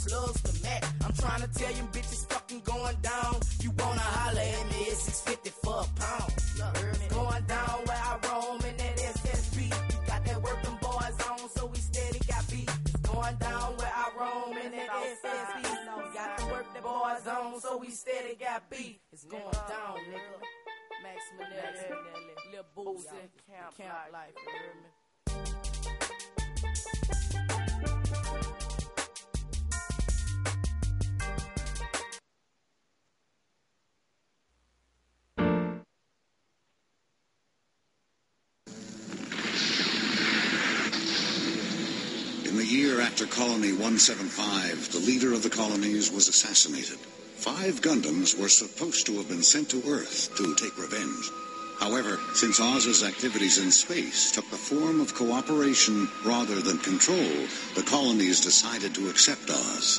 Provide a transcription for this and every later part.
slugs to match. I'm trying to tell you bitches fucking going down. You wanna holler at me, it's $6.50 for a pound. Going down where I roam in that SSB. Got that working boys on, so we steady got beat. It's going down where I roam in that SSB. Got the work the boys on, so we steady got beat. It's going down, nigga. Max Manelli, Lil Boosie, Camp Life, you heard me? In the year after Colony 175, the leader of the colonies was assassinated. 5 Gundams were supposed to have been sent to Earth to take revenge. However, since Oz's activities in space took the form of cooperation rather than control, the colonies decided to accept Oz.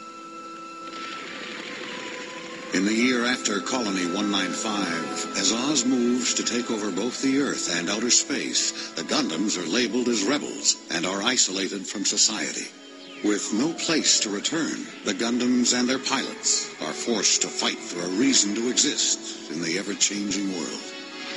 In the year after Colony 195, as Oz moves to take over both the Earth and outer space, the Gundams are labeled as rebels and are isolated from society. With no place to return, the Gundams and their pilots are forced to fight for a reason to exist in the ever-changing world.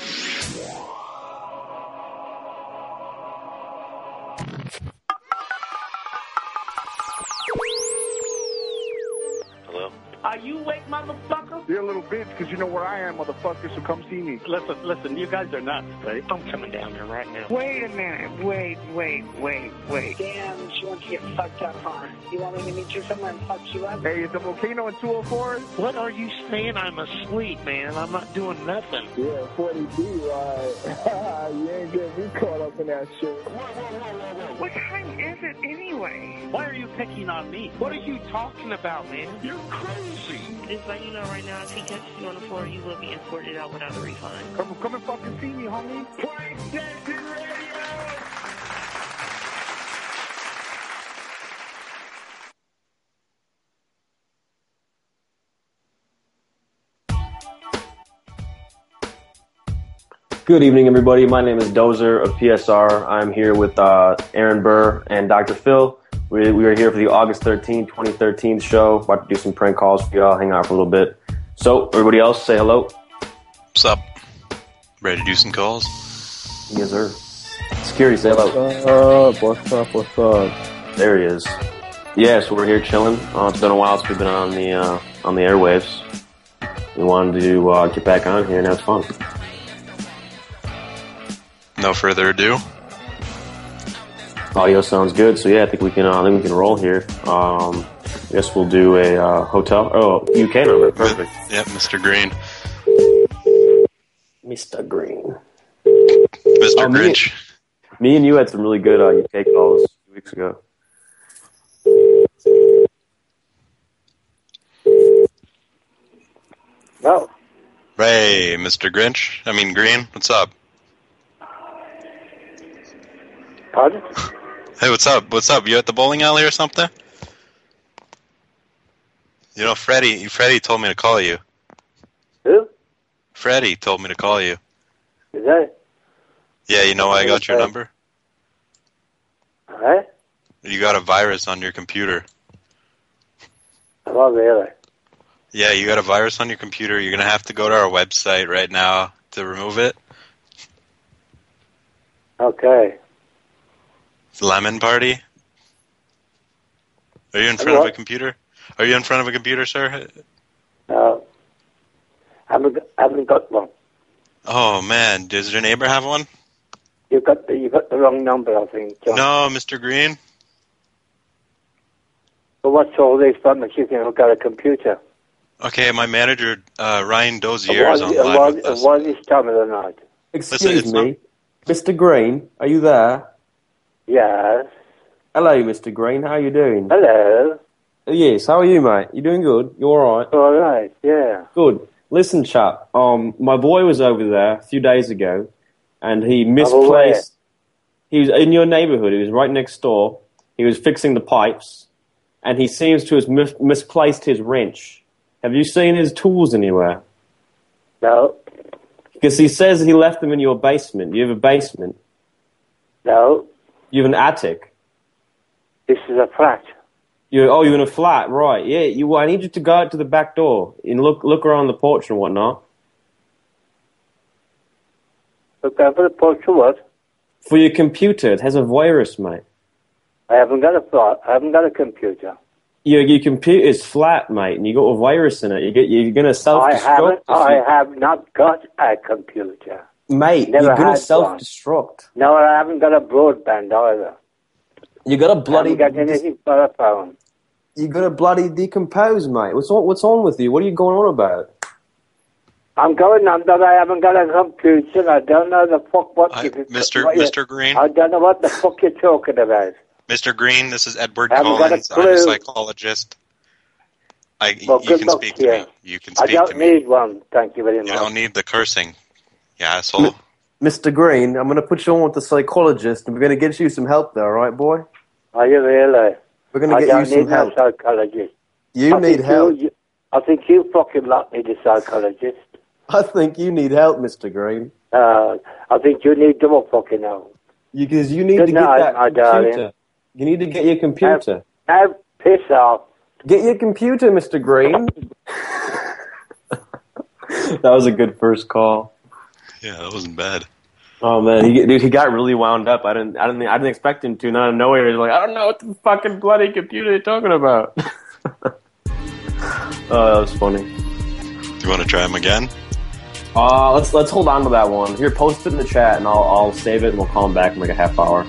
Hello? Are you awake, motherfucker? You're a little bitch because you know where I am, motherfucker, so come see me. Listen, you guys are nuts, right? I'm coming down there right now. Wait a minute. Wait. Damn, she wants to get fucked up, huh? You want me to meet you somewhere and fuck you up? Hey, is the volcano in 204? What are you saying? I'm asleep, man. I'm not doing nothing. Yeah, 40B, right? You ain't getting me caught up in that shit. Whoa. What time is it anyway? Why are you picking on me? What are you talking about, man? You're crazy. Just let you know right now, if he catches you on the floor, you will be escorted out without a refund. Come and fucking see me, homie. PlayStation Radio! Good evening, everybody. My name is Dozer of PSR. I'm here with Aaron Burr and Dr. Phil. We are here for the August 13, 2013 show. About to do some prank calls for y'all, hang out for a little bit. So, everybody else, say hello. What's up? Ready to do some calls? Yes, sir. Security, say hello. What's up? There he is. Yeah, so we're here chilling. It's been a while since we've been on the airwaves. We wanted to get back on here and have fun. No further ado. Audio sounds good, so yeah, I think we can roll here. I guess we'll do a hotel. Oh, UK number, perfect. Yep, Mr. Green. Mr. Green. Mr. Grinch. Me and you had some really good UK calls a few weeks ago. No. Hey, Mr. Grinch. Green. What's up? Pardon? Hey, what's up? You at the bowling alley or something? You know, Freddie told me to call you. Who? Freddie told me to call you. Is that? Yeah, you know why I got your number? Alright. You got a virus on your computer. Oh, really? Yeah, you got a virus on your computer. You're going to have to go to our website right now to remove it. Okay. Lemon Party? Are you in front of a computer? Are you in front of a computer, sir? No. I haven't got one. Oh, man. Does your neighbor have one? You got the wrong number, I think, John. No, Mr. Green. But what's all this fun that you can got a computer? Okay, my manager, Ryan Dozier, is online with us. Was this time of the night? Excuse me, Mr. Green, are you there? Yes. Hello, Mr. Green, how are you doing? Hello. Yes, how are you, mate? You doing good? You alright? Alright, yeah. Good. Listen, chap, my boy was over there a few days ago, and he misplaced... He was in your neighborhood, he was right next door, he was fixing the pipes, and he seems to have misplaced his wrench. Have you seen his tools anywhere? No. Because he says he left them in your basement. You have a basement? No. You have an attic? This is a flat. You're in a flat, right? Yeah. I need you to go out to the back door and look around the porch and whatnot. Look out for the porch for what? For your computer, it has a virus, mate. I haven't got a computer. Your computer's flat, mate, and you got a virus in it. You're gonna self-destruct. I have not got a computer. Mate, Never you're gonna had self-destruct. No, I haven't got a broadband either. You got a bloody. I haven't got anything but a phone. You got to bloody decompose, mate. What's on with you? What are you going on about? I'm going on that I haven't got a computer. I don't know the fuck Mr. Green. I don't know what the fuck you're talking about. Mr. Green, this is Edward I haven't got a Collins. I'm a clue. psychologist. Well, you good can luck speak to to you. me. You can speak I don't to me. need one. Thank you very much. You don't need the cursing, you asshole. Mr. Green, I'm going to put you on with the psychologist, and we're going to get you some help there, all right, boy? Are you really? We're going to get you some I don't help. need no psychologist. You need help. I think you fucking lot need a psychologist. I think you need help, Mr. Green. I think you need double fucking help. Because you need Good to get night, that my computer. darling. You need to get your computer. Now, piss off. Get your computer, Mr. Green. That was a good first call. Yeah, that wasn't bad. Oh man, he got really wound up. I didn't expect him to. And out of nowhere, he's like, I don't know what the fucking bloody computer you're talking about. Oh, that was funny. Do you want to try him again? Let's hold on to that one. Here, post it in the chat, and I'll save it, and we'll call him back in like a half hour.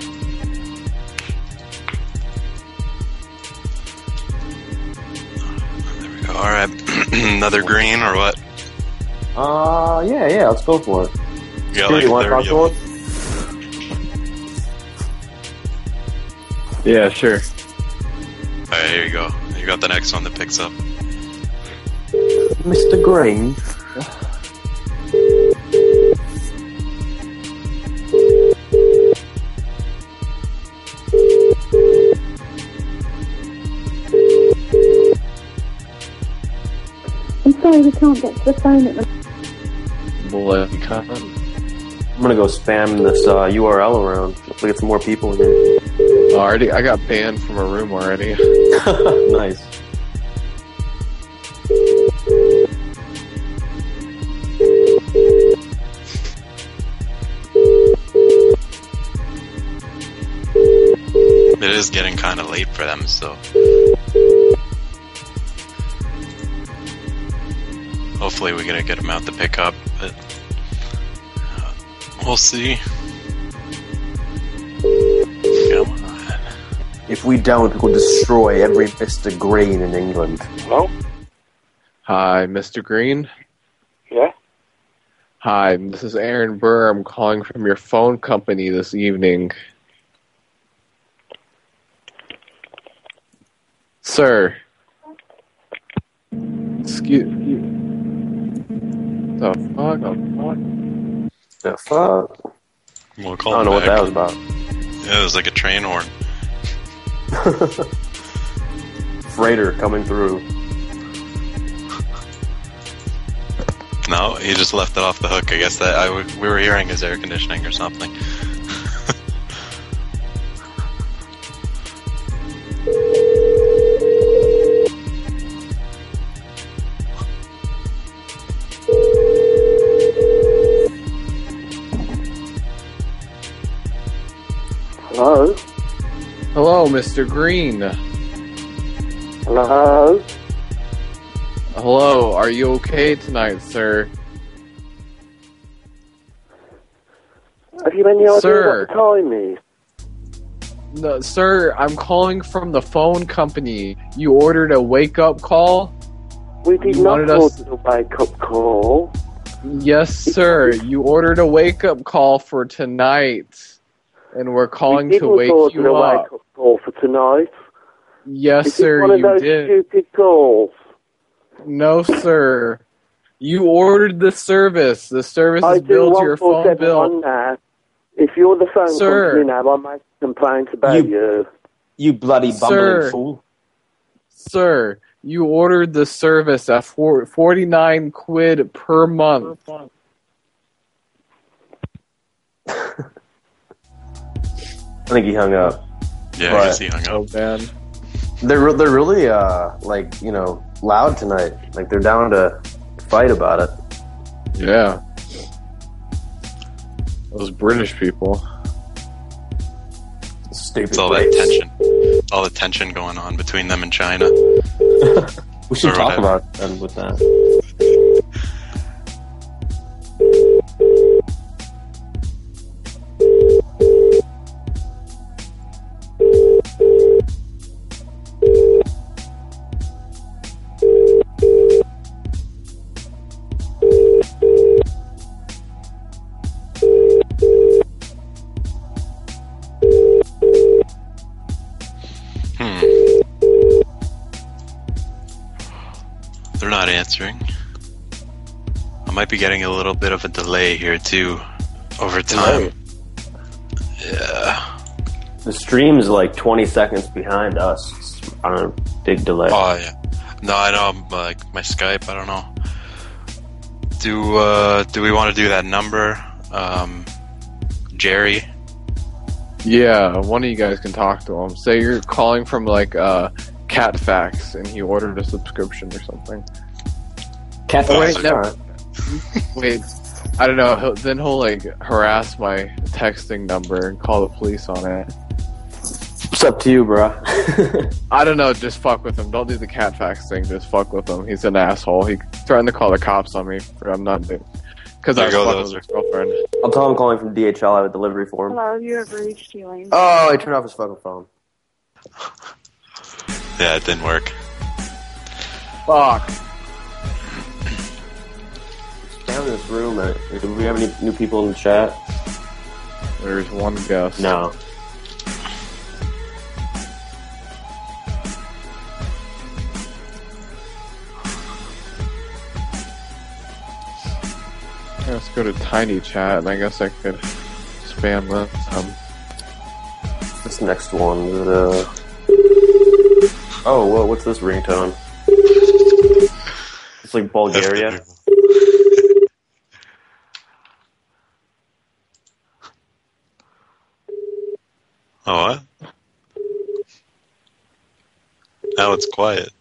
There we go. All right, another green or what? Yeah, let's go for it. Yeah, Security, you want to talk to him? Yeah, sure. All right, here you go. You got the next one that picks up. Mr. Green. I'm sorry we can't get to the phone at the... Bloody cunt. I'm gonna go spam this URL around. Hopefully get some more people in here. Already, I got banned from a room already. Nice. It is getting kind of late for them, so hopefully we get them out to pick up, but we'll see. Come on. If we don't, we'll destroy every Mr. Green in England. Hello? Hi, Mr. Green. Yeah? Hi, this is Aaron Burr. I'm calling from your phone company this evening. Sir. Excuse you. The fuck? The fuck? We'll call I don't know what back. that was about. Yeah, it was like a train horn. Freighter coming through. No, he just left it off the hook. I guess that we were hearing his air conditioning or something. Hello? Hello, Mr. Green. Hello? Hello, are you okay tonight, sir? Have you any idea Sir. what the time is? No, sir, I'm calling from the phone company. You ordered a wake-up call? We did You not wanted us- order a wake-up call. Yes, sir. You ordered a wake-up call for tonight. And we're calling we to didn't wake order you a up. wake-up call for tonight. Yes, Is sir, it one of you those did. stupid calls? No, sir. You ordered the service. The service I is do billed to your phone 147 bill. on that. If you're the phone Sir. company now, I make complaints about you. You bloody bumbling Sir. fool. Sir, you ordered the service at 49 quid per month. I think he hung up. Yeah, I guess he hung Oh, up. man. They're really loud tonight. Like they're down to fight about it. Yeah. Those British people. Stupid. It's all that tension. All the tension going on between them and China. We should talk about them with that. They're not answering. I might be getting a little bit of a delay here too, over time. Yeah. The stream is like 20 seconds behind us. It's on a big delay. Oh yeah. No, I know. Like my Skype. I don't know. Do we want to do that number, Jerry? Yeah, one of you guys can talk to him. Say you're calling from like Catfax, and he ordered a subscription or something. Catfax. Wait, I don't know. Then he'll like harass my texting number and call the police on it. It's up to you, bro. I don't know. Just fuck with him. Don't do the Catfax thing. Just fuck with him. He's an asshole. He threatened to call the cops on me. I'm not doing. Because I was fucking with his girlfriend. I'll tell him I'm calling from DHL. I have a delivery for him. Hello, you have reached Elaine. Oh, I turned off his fucking phone. Yeah, it didn't work. Fuck. Down in this room, do we have any new people in the chat? There's one guest. No. Let's go to Tiny Chat, and I guess I could spam this. This next one is what's this ringtone? It's like Bulgaria. Oh, what? Now it's quiet.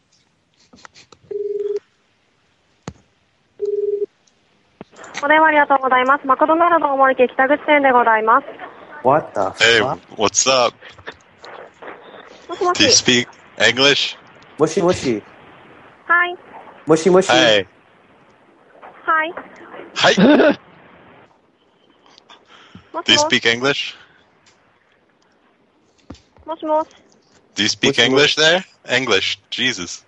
What the Hey, fuck? what's up? Do you speak English? Mushy mushy. Hi. Mushy mushy. Hey. Hi. Hi. Do you speak English? Do you speak English there? English. Jesus.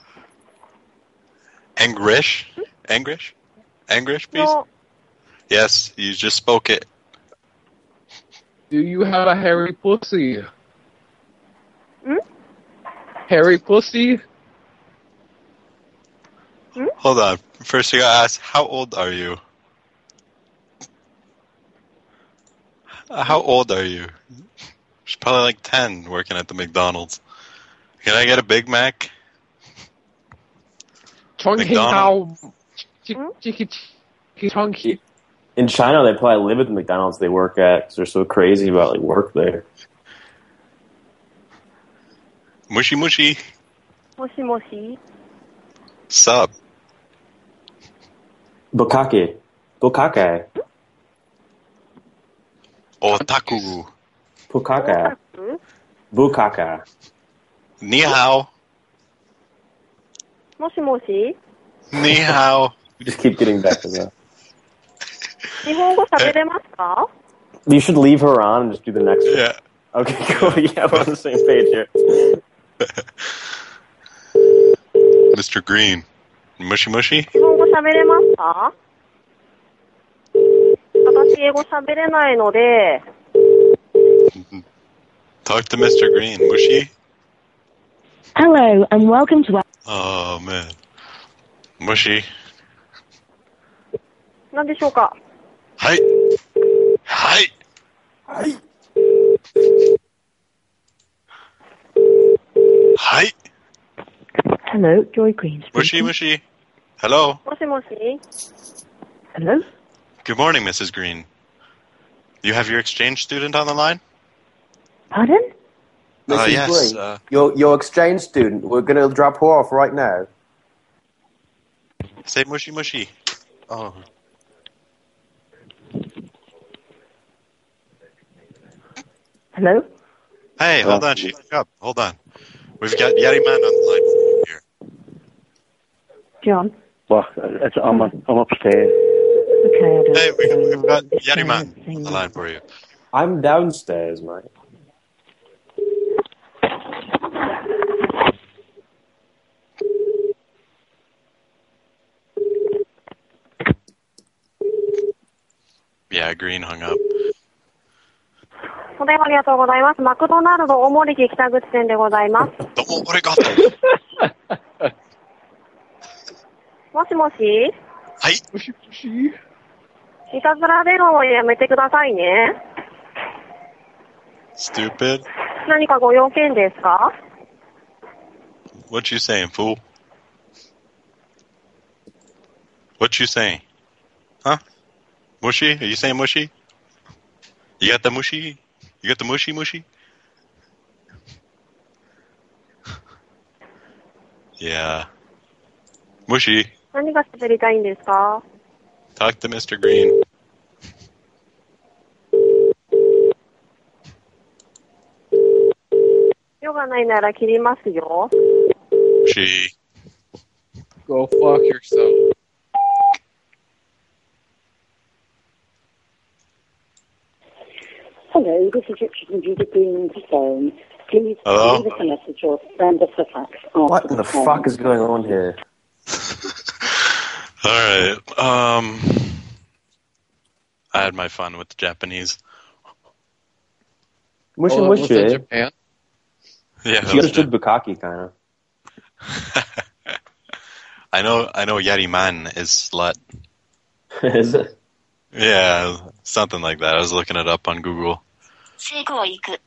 English? English? English, please? No. Yes, you just spoke it. Do you have a hairy pussy? Hmm? Hairy pussy? Hold on. First, you gotta ask, how old are you? How old are you? She's probably like 10 working at the McDonald's. Can I get a Big Mac? McDonald's? In China, they probably live at the McDonald's they work at because they're so crazy about like work there. Mushy mushy. Moshi moshi. Sup? Bukake. Bukake. Otaku. Bukake. Bukake. Ni hao. Moshi moshi. Ni hao. We just keep getting back to that. 日本語喋れますか? You should leave her on and just do the next one. Yeah. Okay, cool. Yeah, we're on the same page here. Mr. Green. Mushy mushy? 日本語喋れますか? 私英語喋れないので Talk to Mr. Green. Mushy? Hello and welcome to... Oh, man. Mushy. 何でしょうか? はい。はい。 はい。 はい。 Hello, Joy Green speaking. Mushy mushy. Hello. もしもし? Hello? Good morning, Mrs. Green. You have your exchange student on the line? Pardon? Mrs. Yes. Green, your exchange student. We're going to drop her off right now. Say mushy mushy. Oh. Hello? Hey, hold on. She hung up. Hold on. We've got Yeti Man on the line here. John? Well, I'm upstairs. Okay, Hey, we've got Yeti Man on the line for you. I'm downstairs, mate. Yeah, Green hung up. お電話ありがとうございます。マクドナルド大森駅北口店でございます。 どうも、俺がと。 もしもしはい。 もしもし。 いたずら電話をやめてくださいね。 Stupid. 何かご用件ですか What you saying, fool? What you saying? Huh? Mushy? Are you saying mushy? You got the mushy? You got the mushy mushy? Yeah. Mushy. 何が喋りたいんですか Talk to Mr. Green. 用がないなら切りますよ。 She. Go fuck yourself. Hello, this is Richard from Judy Green's phone. Please Hello? leave us a message or send us a fax. What in the fuck is going on here? Alright. I had my fun with the Japanese. Mushy was mushy. it Japan? Yeah, She understood Bukkake, kind of. I know Yeti Man is slut. Is it? Yeah, something like that. I was looking it up on Google. What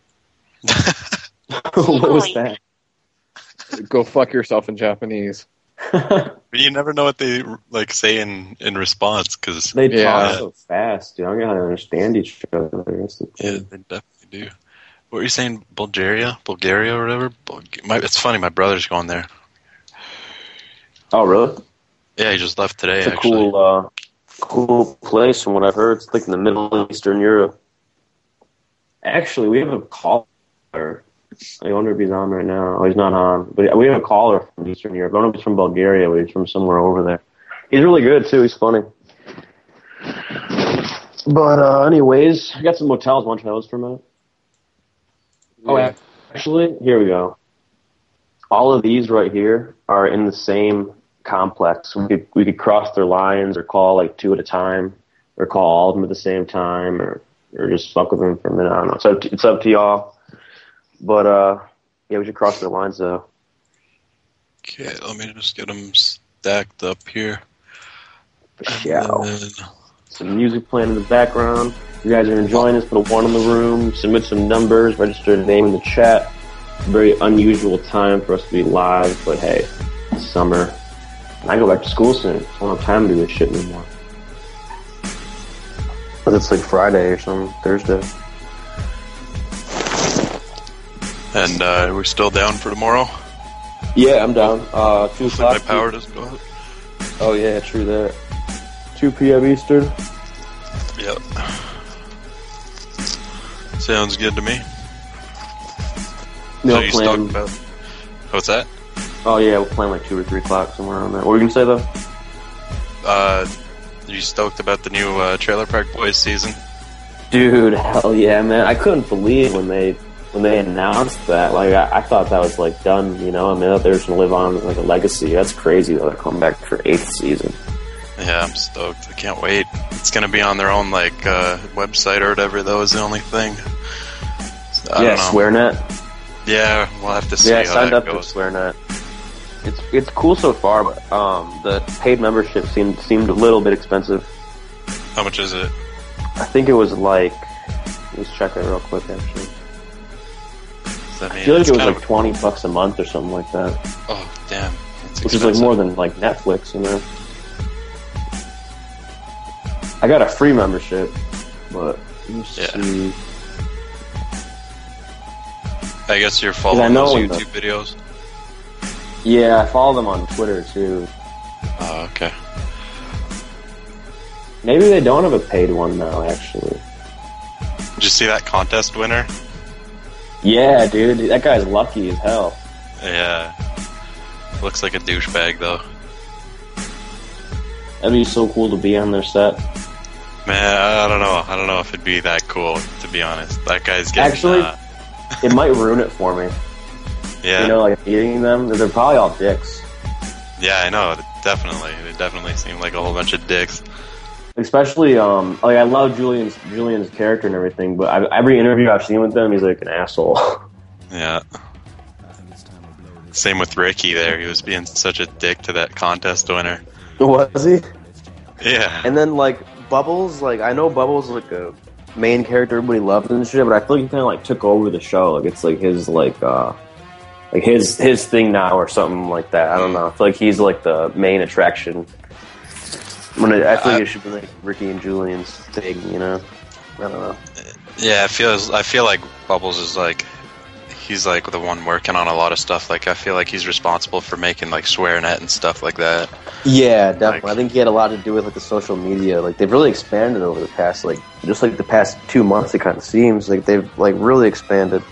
was that? Go fuck yourself in Japanese. But you never know what they like say in response because They talk so fast, dude. I don't know how to understand each other. That's the yeah, thing. they definitely do. What were you saying? Bulgaria or whatever? It's funny. My brother's going there. Oh, really? Yeah, he just left today. It's a actually. cool place from what I've heard. It's like in the Middle Eastern Europe. Actually, we have a caller. I wonder if he's on right now. Oh, he's not on. But we have a caller from Eastern Europe. I don't know if he's from Bulgaria, but he's from somewhere over there. He's really good, too. He's funny. But anyways, I got some motels. Want to try those for a minute? Oh, actually, here we go. All of these right here are in the same complex. We could cross their lines or call like two at a time or call all of them at the same time or just fuck with them for a minute. I don't know. So it's up to y'all. But, yeah, we should cross their lines, though. Okay, let me just get them stacked up here. Yeah. Some music playing in the background. If you guys are enjoying this, put a 1 in the room, submit some numbers, register a name in the chat. Very unusual time for us to be live, but hey, it's summer. And I go back to school soon. I don't have time to do this shit anymore. But it's like Friday or something, Thursday. And we're still down for tomorrow? Yeah, I'm down. 2 o'clock. My power doesn't go out. Oh yeah, true that. 2 p.m. Eastern. Yep. Sounds good to me. No So you plan. stoked about... What's that? Oh yeah, we're playing like 2 or 3 o'clock, somewhere around that. What were you gonna say though? You stoked about the new Trailer Park Boys season? Dude, hell yeah, man! I couldn't believe when they announced that. Like, I thought that was like done. You know, I mean, I thought they were just gonna live on like a legacy. That's crazy though. They're coming back for 8th season. Yeah, I'm stoked. I can't wait. It's gonna be on their own like website or whatever. That was the only thing. So, I don't know. SwearNet. Yeah, we'll have to see Yeah, I how signed that up goes. for SwearNet. It's cool so far, but the paid membership seemed a little bit expensive. How much is it? I think it was like, let's check it real quick actually. I feel like it was like $20 a month or something like that. Oh damn! Which is like more than like Netflix, you know. I got a free membership, but let me see. I guess you're 'Cause following I know those when YouTube videos? Yeah, I follow them on Twitter too. Oh, okay. Maybe they don't have a paid one now, actually. Did you see that contest winner? Yeah, dude, that guy's lucky as hell. Yeah. Looks like a douchebag, though. That'd be so cool to be on their set. Man, I don't know. I don't know if it'd be that cool, to be honest. That guy's getting... Actually, it might ruin it for me. Yeah. You know, like, eating them, they're probably all dicks. Yeah, I know. Definitely. They definitely seem like a whole bunch of dicks. Especially, like, I love Julian's character and everything, but every interview I've seen with him, he's like an asshole. Yeah. Same with Ricky there. He was being such a dick to that contest winner. Was he? Yeah. And then, like, Bubbles, like, I know Bubbles is, like, a main character everybody loves and shit, but I feel like he kind of, like, took over the show. Like, it's, like, his, like his thing now or something like that. I don't know. I feel like he's, like, the main attraction. I feel like it should be, like, Ricky and Julian's thing, you know? I don't know. Yeah, I feel like Bubbles is, like... He's, like, the one working on a lot of stuff. Like, I feel like he's responsible for making, like, SwearNet and stuff like that. Yeah, definitely. I think he had a lot to do with, like, the social media. Like, they've really expanded over the past, like, just, like, the past 2 months, it kind of seems. Like, they've, like, really expanded.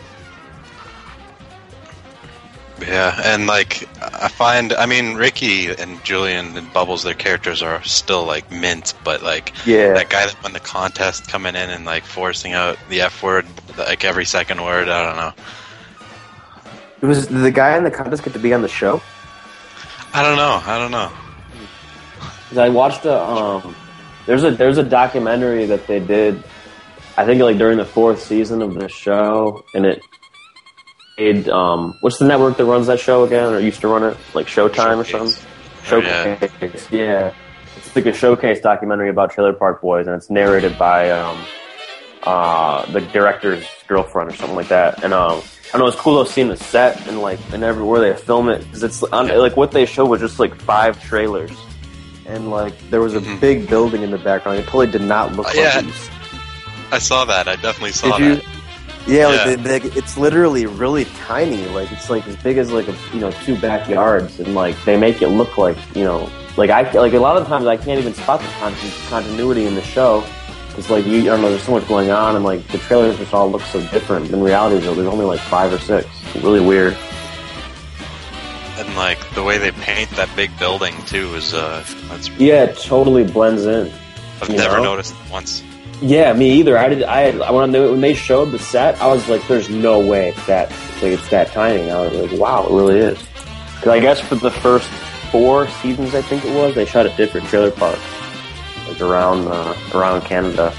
Yeah, and, like, I mean, Ricky and Julian and Bubbles, their characters are still, like, mint, but, like, that guy that won the contest coming in and, like, forcing out the F word, like, every second word, I don't know. Did the guy in the contest get to be on the show? I don't know. 'Cause I watched there's a documentary that they did, I think, like, during the 4th season of the show, and it what's the network that runs that show again, or used to run it? Like Showtime or something? Showcase. Yeah. It's like a showcase documentary about Trailer Park Boys, and it's narrated by the director's girlfriend or something like that. And I know it's cool though seeing the set and like and everywhere they film it, because it's like what they showed was just like 5 trailers, and like there was a big building in the background. It totally did not look like it. I saw that. I definitely saw that. Yeah, like it's literally really tiny. Like it's like as big as like 2 backyards, and like they make it look like like a lot of times I can't even spot the continuity in the show. It's like I don't know. There's so much going on, and like the trailers just all look so different. In reality, there's only like 5 or 6. It's really weird. And like the way they paint that big building too is that's it totally blends in. I've never noticed it once. Yeah, me either. When they showed the set, I was like, "There's no way it's that tiny." I was like, "Wow, it really is." Because I guess for the first 4 seasons, I think it was, they shot at different trailer parks, like around Canada.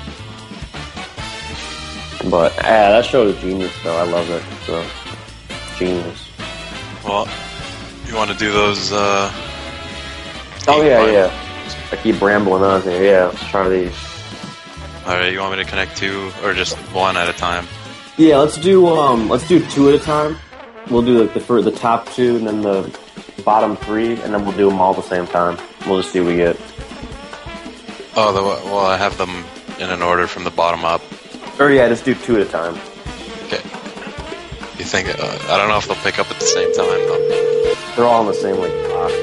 But that show is genius, though. I love it. So genius. Well, you want to do those? Oh yeah. I keep rambling on here. Yeah, let's try these. Alright, you want me to connect 2 or just 1 at a time? Yeah, let's do 2 at a time. We'll do like the top 2 and then the bottom 3, and then we'll do them all at the same time. We'll just see what we get. Oh, well, I have them in an order from the bottom up. Or yeah, just do 2 at a time. Okay. You think? I don't know if they'll pick up at the same time though. They're all in the same like clock.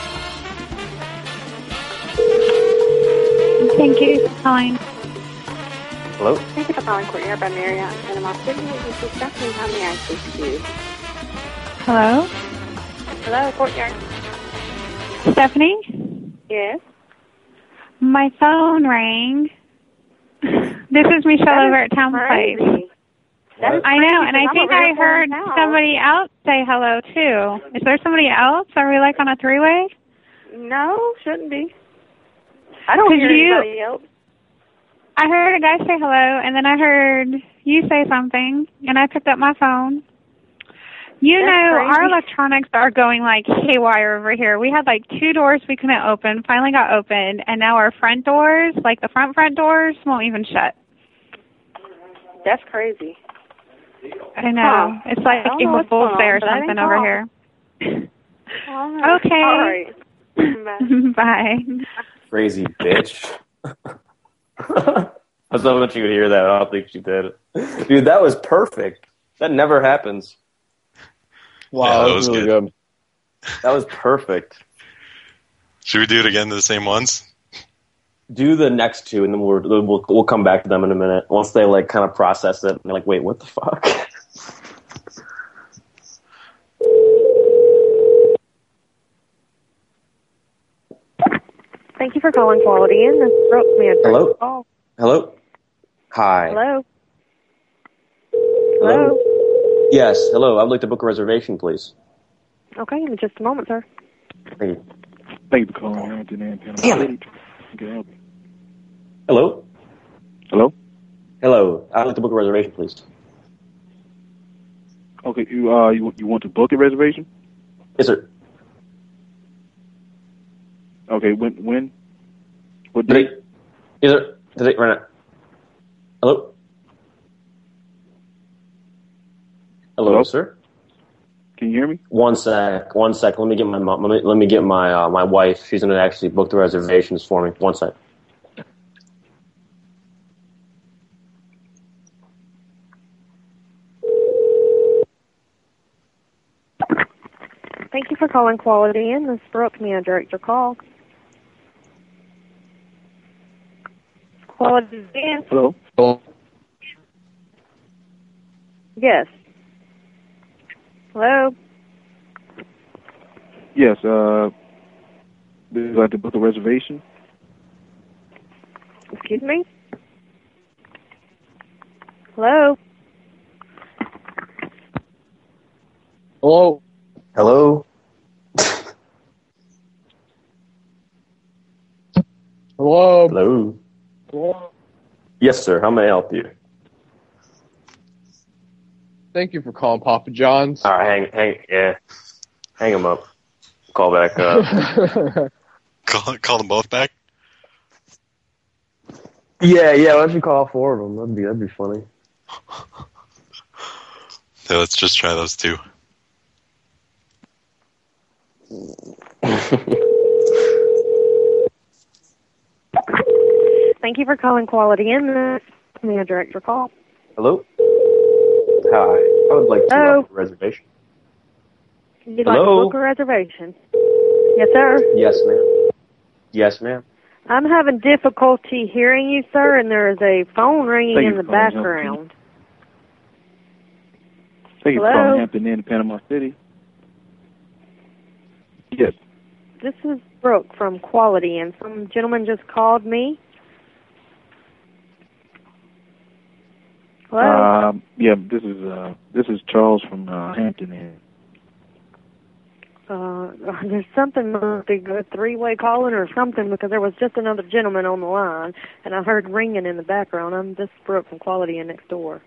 Thank you for calling. Hello? Thank you for calling Courtyard by Marriott in Panama City. This is Stephanie. How may I assist you? Hello? Hello, Courtyard. Stephanie? Yes? My phone rang. This is Michelle over at Town Place. I know, and I think I heard somebody else say hello, too. Is there somebody else? Are we like on a 3-way? No, shouldn't be. I don't hear anybody else. I heard a guy say hello, and then I heard you say something, and I picked up my phone. Our electronics are going like haywire over here. We had like 2 doors we couldn't open, finally got open, and now our front doors, like the front doors, won't even shut. That's crazy. I know. It's like a bull fair or something over here. Okay. All right. Bye. Crazy bitch. I was hoping she would hear that. I don't think she did. Dude, that was perfect. That never happens. Wow, Yeah, that that was was really good. good. That was perfect. Should we do it again to the same ones? Do the next two, and then we'll come back to them in a minute. Once they like kind of process it, and they're like, "Wait, what the fuck?" Thank you for calling Quality Inn. This is Brooke. May I direct Hello? your call? Hello. Hi. Hello? Hello? Yes. Hello. I'd like to book a reservation, please. Okay, in just a moment, sir. Thank you. Thank you for calling Hampton Inn. Damn it. Can I help you? Hello. Hello? Hello. I'd like to book a reservation, please. Okay, you want to book a reservation? Yes, sir. Okay, when? What date? Today. Yes, sir. Today, right now. Hello. Hello, sir. Can you hear me? One sec. Let me get my mom. Let me get my my wife. She's gonna actually book the reservations for me. One sec. Thank you for calling Quality Inn. This is Brooke. May I direct your call? Quality Inn? Hello? Yes. Hello? Yes, would you like to book a reservation? Excuse me? Hello? Hello? Hello? Hello? Hello? Hello? Yes, sir. How may I help you? Thank you for calling Papa John's. All right, hang him up. Call back up. Call them both back? Yeah. Why don't you call 4 of them? That'd be funny. So let's just try those two. Thank you for calling Quality Inn. May I direct your call? Hello? Hi. I would like to book a reservation. You'd like to book a reservation? Yes, sir. Yes, ma'am. Yes, ma'am. I'm having difficulty hearing you, sir, and there is a phone ringing in the background. Thank you for Hello? calling Hampton Inn in Panama City. Yes. This is Brooke from Quality Inn. Some gentleman just called me. Hello? Yeah, this is Charles from Hampton Inn. There's something must be a three-way calling or something, because there was just another gentleman on the line, and I heard ringing in the background. I'm just Brooke from Quality Inn next door.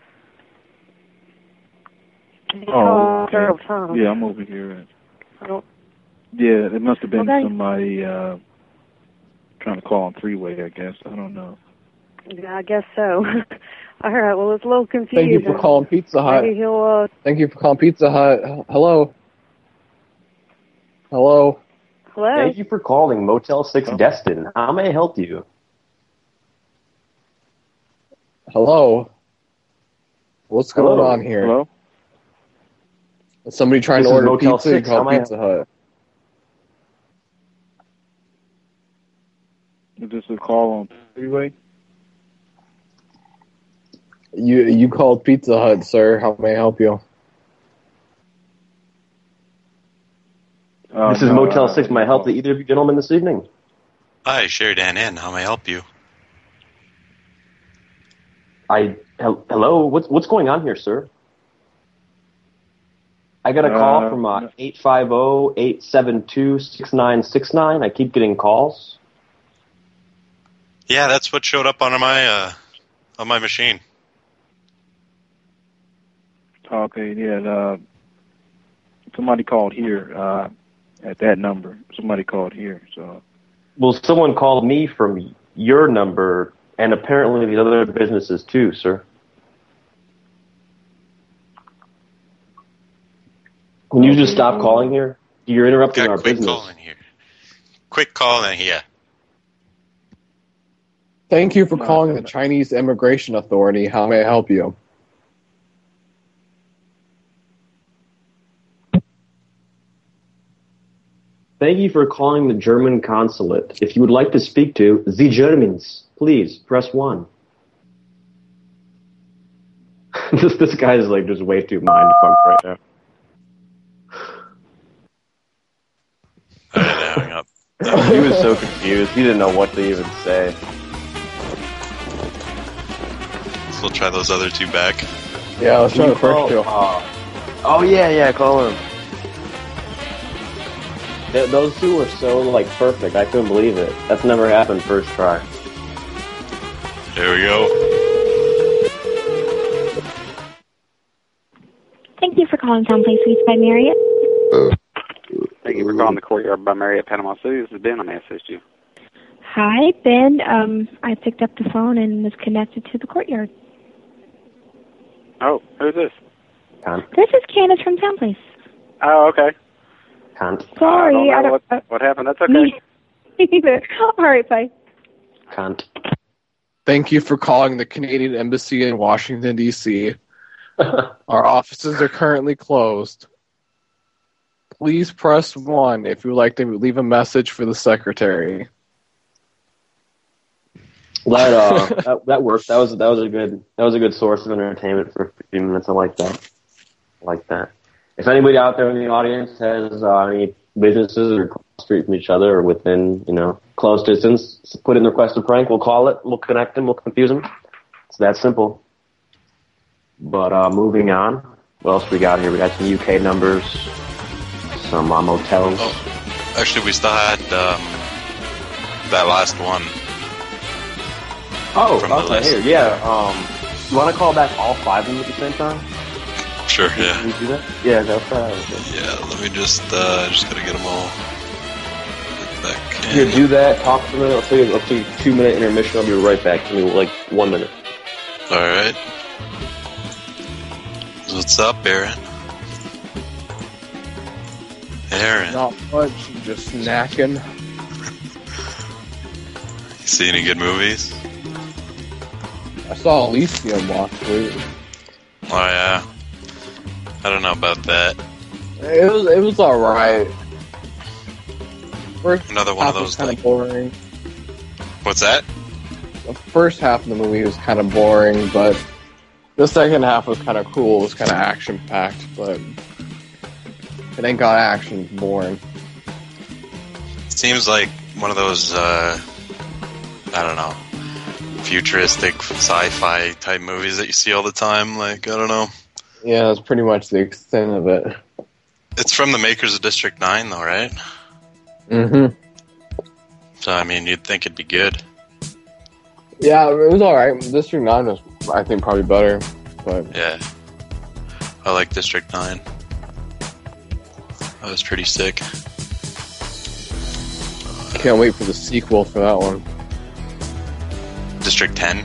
Oh, okay. Several times. Yeah, I'm over here. I don't. Yeah, it must have been Okay. somebody trying to call on three-way, I guess. I don't know. Yeah, I guess so. All right. Well, it's a little confusing. Thank you for calling Pizza Hut. Maybe he'll. Thank you for calling Pizza Hut. Hello? Hello? Hello? Thank you for calling Motel 6 Destin. How may I help you? Hello? What's going Hello? on here? Hello? Is somebody trying This to is order Motel pizza and 6. How call may I- Pizza Hut? Is this a call on three-way? You called Pizza Hut, sir. How may I help you? This is Motel 6. May I help either of you gentlemen this evening? Hi, Sheridan Inn. How may I help you? Hello? What's going on here, sir? I got a call from 850-872-6969. I keep getting calls. Yeah, that's what showed up on my machine. Okay, yeah. Somebody called here at that number. Somebody called here, so. Well, someone called me from your number, and apparently the other businesses too, sir. Can you just stop calling here? You're interrupting our business. Quick call in here. Thank you for calling the Chinese Immigration Authority. How may I help you? Thank you for calling the German consulate. If you would like to speak to the Germans, please press 1. This guy is like just way too mind-fucked right now. I didn't hang up. He was so confused. He didn't know what to even say. So we'll try those other two back. Yeah, let's try the first two. Oh yeah, call him. Those two were so like perfect. I couldn't believe it. That's never happened first try. There we go. Thank you for calling Someplace Suites by Marriott. Thank you for calling the Courtyard by Marriott Panama City. This is Ben. I may assist you. Hi, Ben. I picked up the phone and was connected to the Courtyard. Oh, who's this? This is Candace from Someplace. Oh, okay. Sorry, I don't know what happened. That's okay. Either. All right, bye. Thank you for calling the Canadian Embassy in Washington, D.C. Our offices are currently closed. Please press 1 if you would like to leave a message for the secretary. That worked. That was a good source of entertainment for 15 minutes. I like that. If anybody out there in the audience has any businesses or across the street from each other or within close distance, put in the request a prank. We'll call it. We'll connect them. We'll confuse them. It's that simple. But Moving on. What else we got here? We got some UK numbers, some motels. Oh, actually, we still had that last one. Oh, from the okay. list. Here, yeah. You want to call back all 5 of them at the same time? Sure, yeah. Can you do that? Yeah, that's right. Yeah, let me just gotta get them all back in. Here, do that. Talk for a minute. I'll tell you a 2-minute intermission. I'll be right back. Give me like 1 minute. All right. What's up, Aaron? Aaron. Not much, just snacking. You see any good movies? I saw Elysium last week. Oh yeah. I don't know about that. It was alright. Another one of those kind of boring. What's that? The first half of the movie was kind of boring, but the second half was kind of cool. It was kind of action-packed, but it ain't got action. It's boring. It seems like one of those, I don't know, futuristic sci-fi type movies that you see all the time. Like, I don't know. Yeah, that's pretty much the extent of it. It's from the makers of District 9, though, right? Mm-hmm. So, I mean, you'd think it'd be good. Yeah, it was alright. District 9 was, I think, probably better. But yeah. I like District 9. That was pretty sick. Can't wait for the sequel for that one. District 10?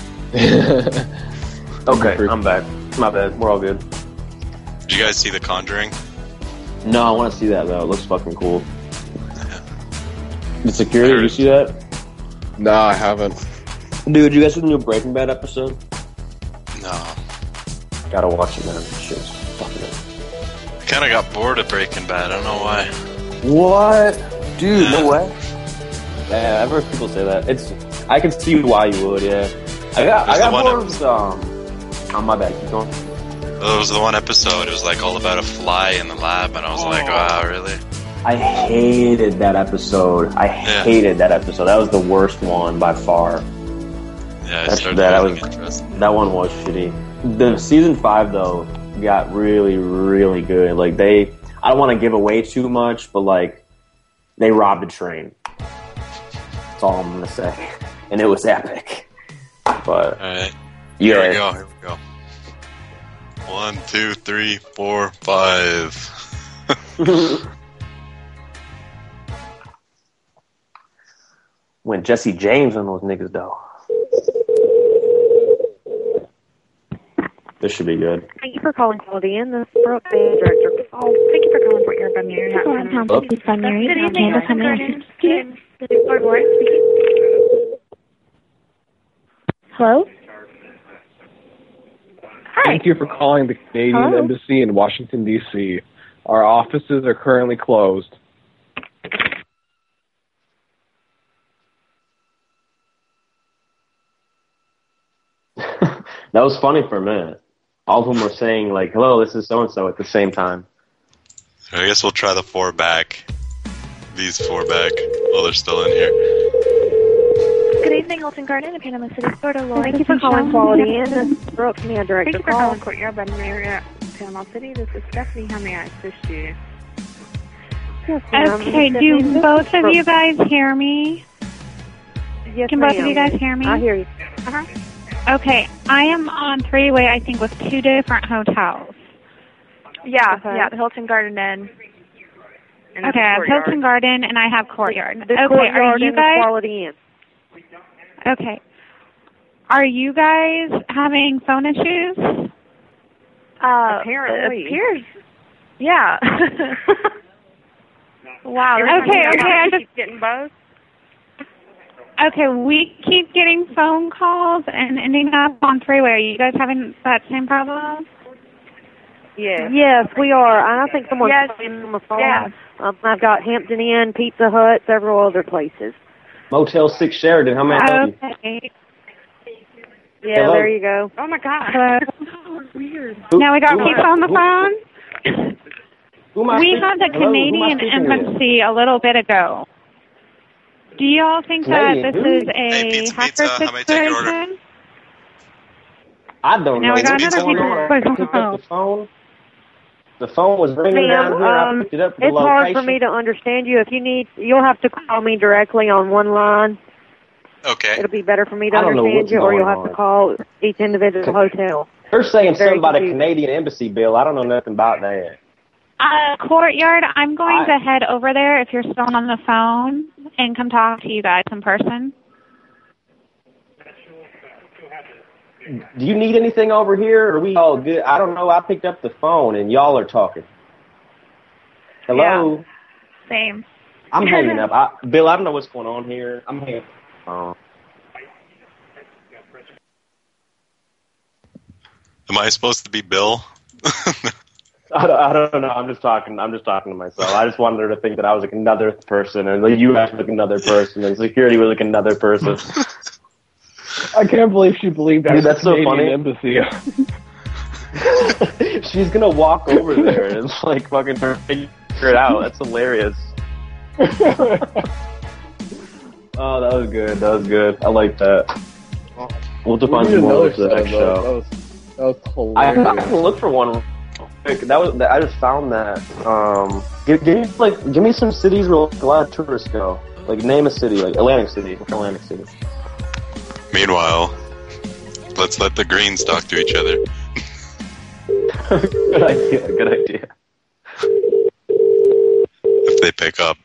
Okay, I'm back. My bad. We're all good. Did you guys see The Conjuring? No, I want to see that, though. It looks fucking cool. Yeah. The Security, did you see that? No, I haven't. Dude, you guys see the new Breaking Bad episode? No. Gotta watch it, man. This shit's fucking it. I kind of got bored of Breaking Bad. I don't know why. What? Dude, no way. Yeah, I've heard people say that. I can see why you would, yeah. I got bored of oh, my bad, keep going. It was the one episode. It was like all about a fly in the lab, and I was like, wow, really? I hated that episode. Hated that episode. That was the worst one by far. Yeah, that one was shitty. The season 5 though got really, really good. Like I don't want to give away too much, but like they robbed a train. That's all I'm gonna say, and it was epic. But all right, yeah. Here we go. 1, 2, 3, 4, 5. When Jesse James on those niggas though. This should be good. Thank you for calling Quality Inn. This is Brooke, the director. Oh, thank you for calling Courtyard by Marriott. Please by Marriott. Candace, how may I assist you? Hello? Hi. Thank you for calling the Canadian Embassy in Washington, D.C. Our offices are currently closed. That was funny for a minute. All of them were saying, like, hello, this is so-and-so at the same time. I guess we'll try the 4 back. These 4 back. While they're still in here. Good evening, Hilton Garden in Panama City, Florida. Thank you for calling Quality Inn. This is Brooke, Command Director. Thank you for calling Courtyard by Marriott, Panama City. This is Stephanie. How may I assist you? Yes, ma'am. Okay, do both of you guys hear me? Yes, Can both of you guys hear me? I hear you. Okay, I am on three-way, I think, with 2 different hotels. Yeah, Okay. yeah, the Hilton Garden Inn. And Okay, I have Courtyard. Hilton Garden and I have Courtyard. The Okay, are Courtyard you and the guys... Quality Inn. Okay. Are you guys having phone issues? Apparently. It appears. Yeah. Wow. Okay, I just... keep getting both. Okay, we keep getting phone calls and ending up on three-way. Are you guys having that same problem? Yes. Yes, we are. I think someone's Yes. calling on the phone. Yes. I've got Hampton Inn, Pizza Hut, several other places. Motel 6 Sheridan, how may I help you? Okay. Yeah, Hello? there you go. Oh my God. Hello. Weird. Now we got who am I- people on the who- phone. Who am I We speaking- had the hello, who am I Canadian speaking with? embassy a little bit ago. Do you all think Canadian that this who? is a Hey, pizza, hacker pizza. How may I take your order? situation? I don't Now know. we got What's another going on? I people picked up the phone. The phone was ringing Ma'am, down here. I picked it up to the it's location. hard for me to understand you. If you need, you'll have to call me directly on one line. Okay. It'll be better for me to I don't know understand what's you, or you'll going have to on. call each individual hotel. They're saying Very something about a confusing. Canadian embassy bill. I don't know nothing about that. Courtyard, I'm going to head over there if you're still on the phone and come talk to you guys in person. Do you need anything over here, or are we all good? I don't know. I picked up the phone, and y'all are talking. Hello? Same. I'm hanging up. Bill, I don't know what's going on here. I'm hanging up the phone. Am I supposed to be Bill? I don't know. I'm just talking to myself. I just wanted her to think that I was like another person, and like you guys were like another person, and security was like another person. I can't believe she believed that. Dude, that's so Canadian funny. Embassy. She's gonna walk over there and like fucking figure it out. That's hilarious. Oh, that was good. That was good. I like that. We'll have to find some more for the next show. That was I hilarious. can look for one. I just found that. Give me some cities where like, a lot of tourists go. Like name a city, like Atlantic City. Atlantic City. Meanwhile, let's let the greens talk to each other. Good idea. Good idea. If they pick up.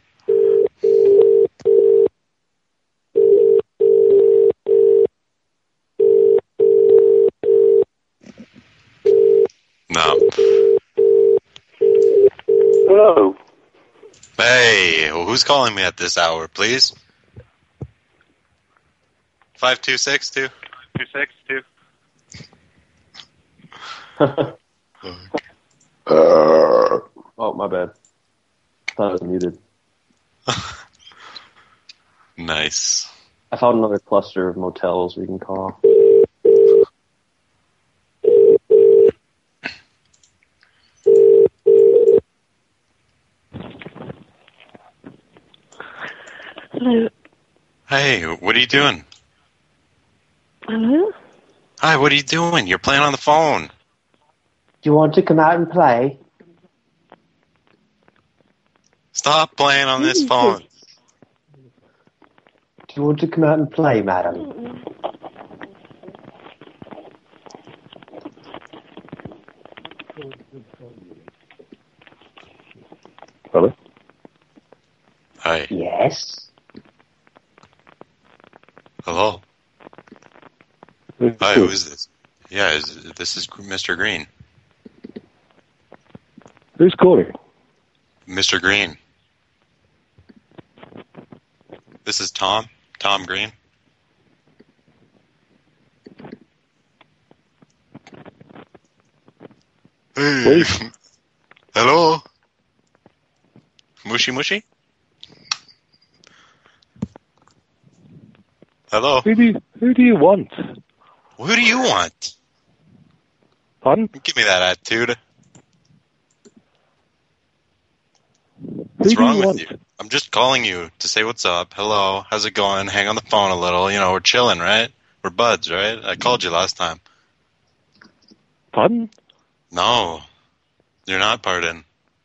No. Hello. Hey, who's calling me at this hour, please? 5262? 262. Oh, my bad. Thought I was muted. Nice. I found another cluster of motels we can call. Hello. Hey, what are you doing? Hello? Hi, what are you doing? You're playing on the phone. Do you want to come out and play? Stop playing on this phone. Do you want to come out and play, madam? Hello? Hi. Yes? Hello. Hi, who is this? Yeah, this is Mr. Green. Who's calling? Mr. Green. This is Tom. Tom Green. Hey. Hello. Mushy mushy? Hello. Who do you want? Who do you want? Pardon? Give me that attitude. Who What's do you wrong with want? you? I'm just calling you to say what's up. Hello, how's it going? Hang on the phone a little. You know, we're chilling, right? We're buds, right? I called you last time. Pardon? No, you're not pardon.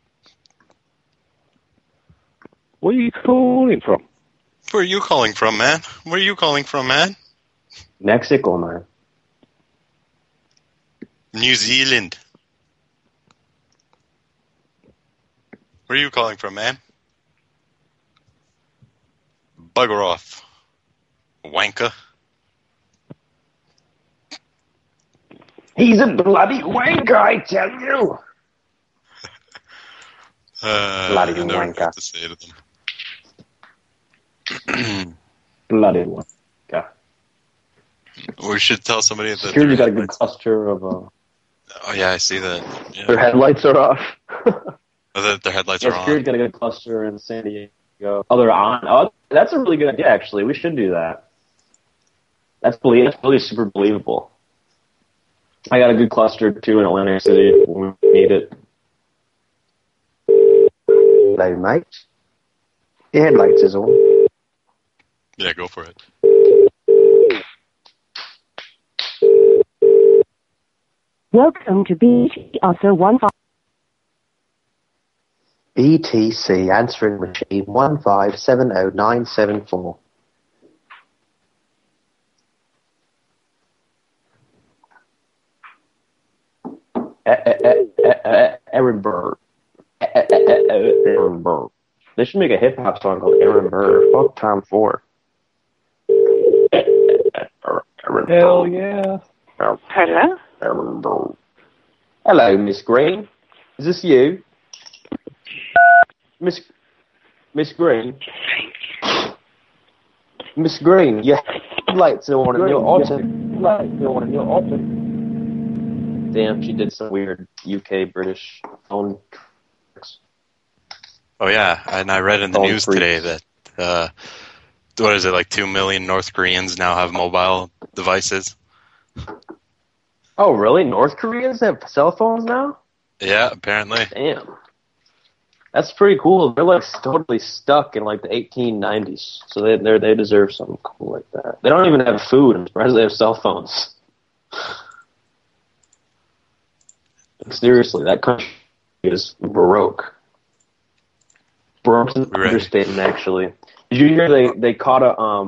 Where are you calling from? Where are you calling from, man? Where are you calling from, man? Mexico, man. New Zealand. Where are you calling from, man? Bugger off. Wanker. He's a bloody wanker, I tell you. Bloody I never know wanker. what to say to them. Bloody wanker. We should tell somebody that Security's got a good cluster of... Oh yeah, I see that. Yeah. Their headlights are off. Their headlights Yeah, are on. Security's got a good cluster in San Diego. Oh, they're on. Oh, that's a really good idea, actually. We should do that. That's really super believable. I got a good cluster, too, in Atlantic City when we need it. Hello, mate. Your headlights is on. Yeah, go for it. Welcome to BT, also 15. BTC answering machine 1570974. Aaron Burr. Aaron Burr. They should make a hip hop song called Aaron Burr. Fuck Tom Ford. Hell yeah. Hello? Aaron Burr. Hello, Miss Green. Is this you? Miss Green? Miss Green, your headlights are on in your auto. Damn, she did some weird UK British phone tricks. Oh yeah, and I read in the Phone news freaks. today that what is it, like 2 million North Koreans now have mobile devices. Oh, really? North Koreans have cell phones now? Yeah, apparently. Damn. That's pretty cool. They're like totally stuck in like the 1890s, so they deserve something cool like that. They don't even have food. I'm surprised they have cell phones. Seriously, that country is baroque. Baroque's an understatement, actually. Did you hear they caught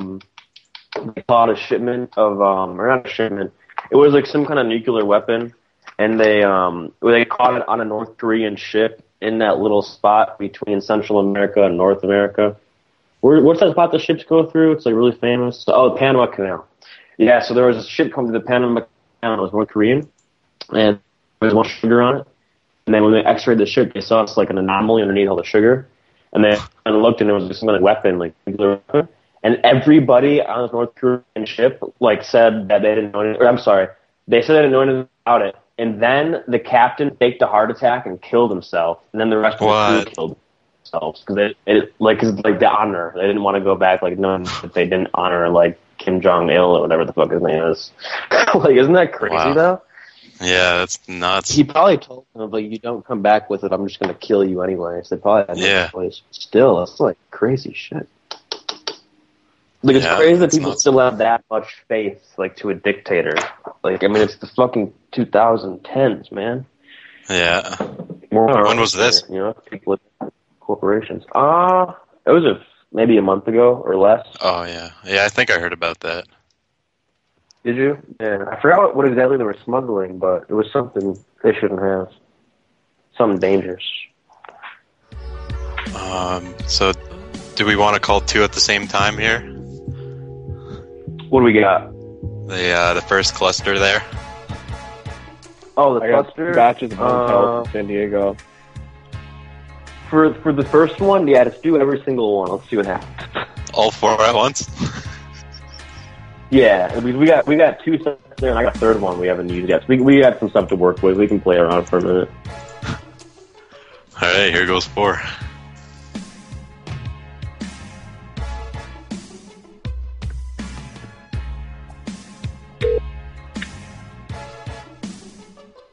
a shipment of or not a shipment? It was like some kind of nuclear weapon, and they caught it on a North Korean ship in that little spot between Central America and North America. What's that spot the ships go through? It's like really famous. Oh, the Panama Canal. Yeah, so there was a ship coming to the Panama Canal. It was North Korean, and there was one sugar on it. And then when they x-rayed the ship, they saw it's like an anomaly underneath all the sugar. And they looked, and there was some kind of weapon, like nuclear weapon. And everybody on this North Korean ship like said that they didn't know anything. Or I'm sorry, they said they didn't know anything about it. And then the captain faked a heart attack and killed himself. And then the rest of the crew killed themselves because cause the honor. They didn't want to go back like knowing that they didn't honor like Kim Jong Il or whatever the fuck his name is. Like, isn't that crazy though? Yeah, that's nuts. He probably told them, like, you don't come back with it, I'm just going to kill you anyway. So they probably had no choice. Still, it's like crazy shit. Like, it's crazy that people still have that much faith, like, to a dictator. Like, I mean, it's the fucking 2010s, man. Yeah. When was this? You know, people with corporations. It was maybe a month ago or less. Oh, yeah. Yeah, I think I heard about that. Did you? Yeah. I forgot what exactly they were smuggling, but it was something they shouldn't have. Something dangerous. So, do we want to call two at the same time here? What do we got? The first cluster there. Oh, the I got cluster? batches of hotels in San Diego. For the first one, yeah, let's do every single one. Let's see what happens. All four at once? Yeah, we got two sets there, and I got a third one we haven't used yet. So we got some stuff to work with. We can play around for a minute. All right, here goes 4.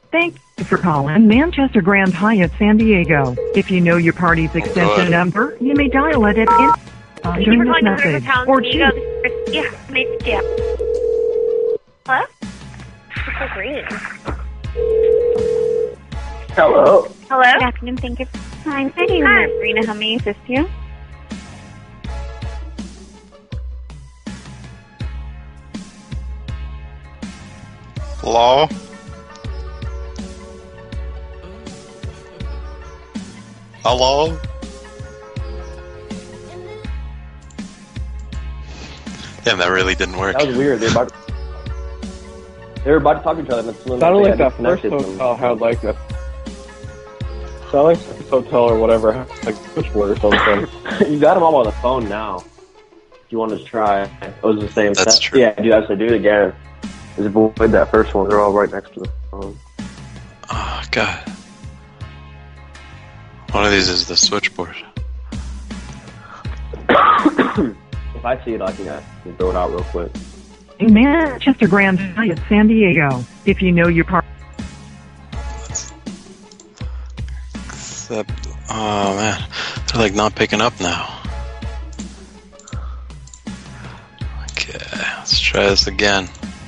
Thank you for calling Manchester Grand Hyatt San Diego. If you know your party's extension number, you may dial it at Thank you during for this calling the message Town or San choose. Diego. Yeah, yeah. Hello? It's so green. Hello. Hello? Good afternoon. Thank you. Hi, Sabrina. How may I assist you? Hello? Hello? Damn, that really didn't work. That was weird. They were about to talk to each other. And Sounded like that first hotel had like a... Sounded like this hotel or whatever, had, like a switchboard or something. You got them all on the phone now. If you want to try. It was the same That's set. true. Yeah, do it again. Just avoid that first one. They're all right next to the phone. Oh, God. One of these is the switchboard. If I see it, I can throw it out real quick. Manchester Grand Hyatt San Diego. If you know your party. Except, oh man, they're like not picking up now. Okay, let's try this again.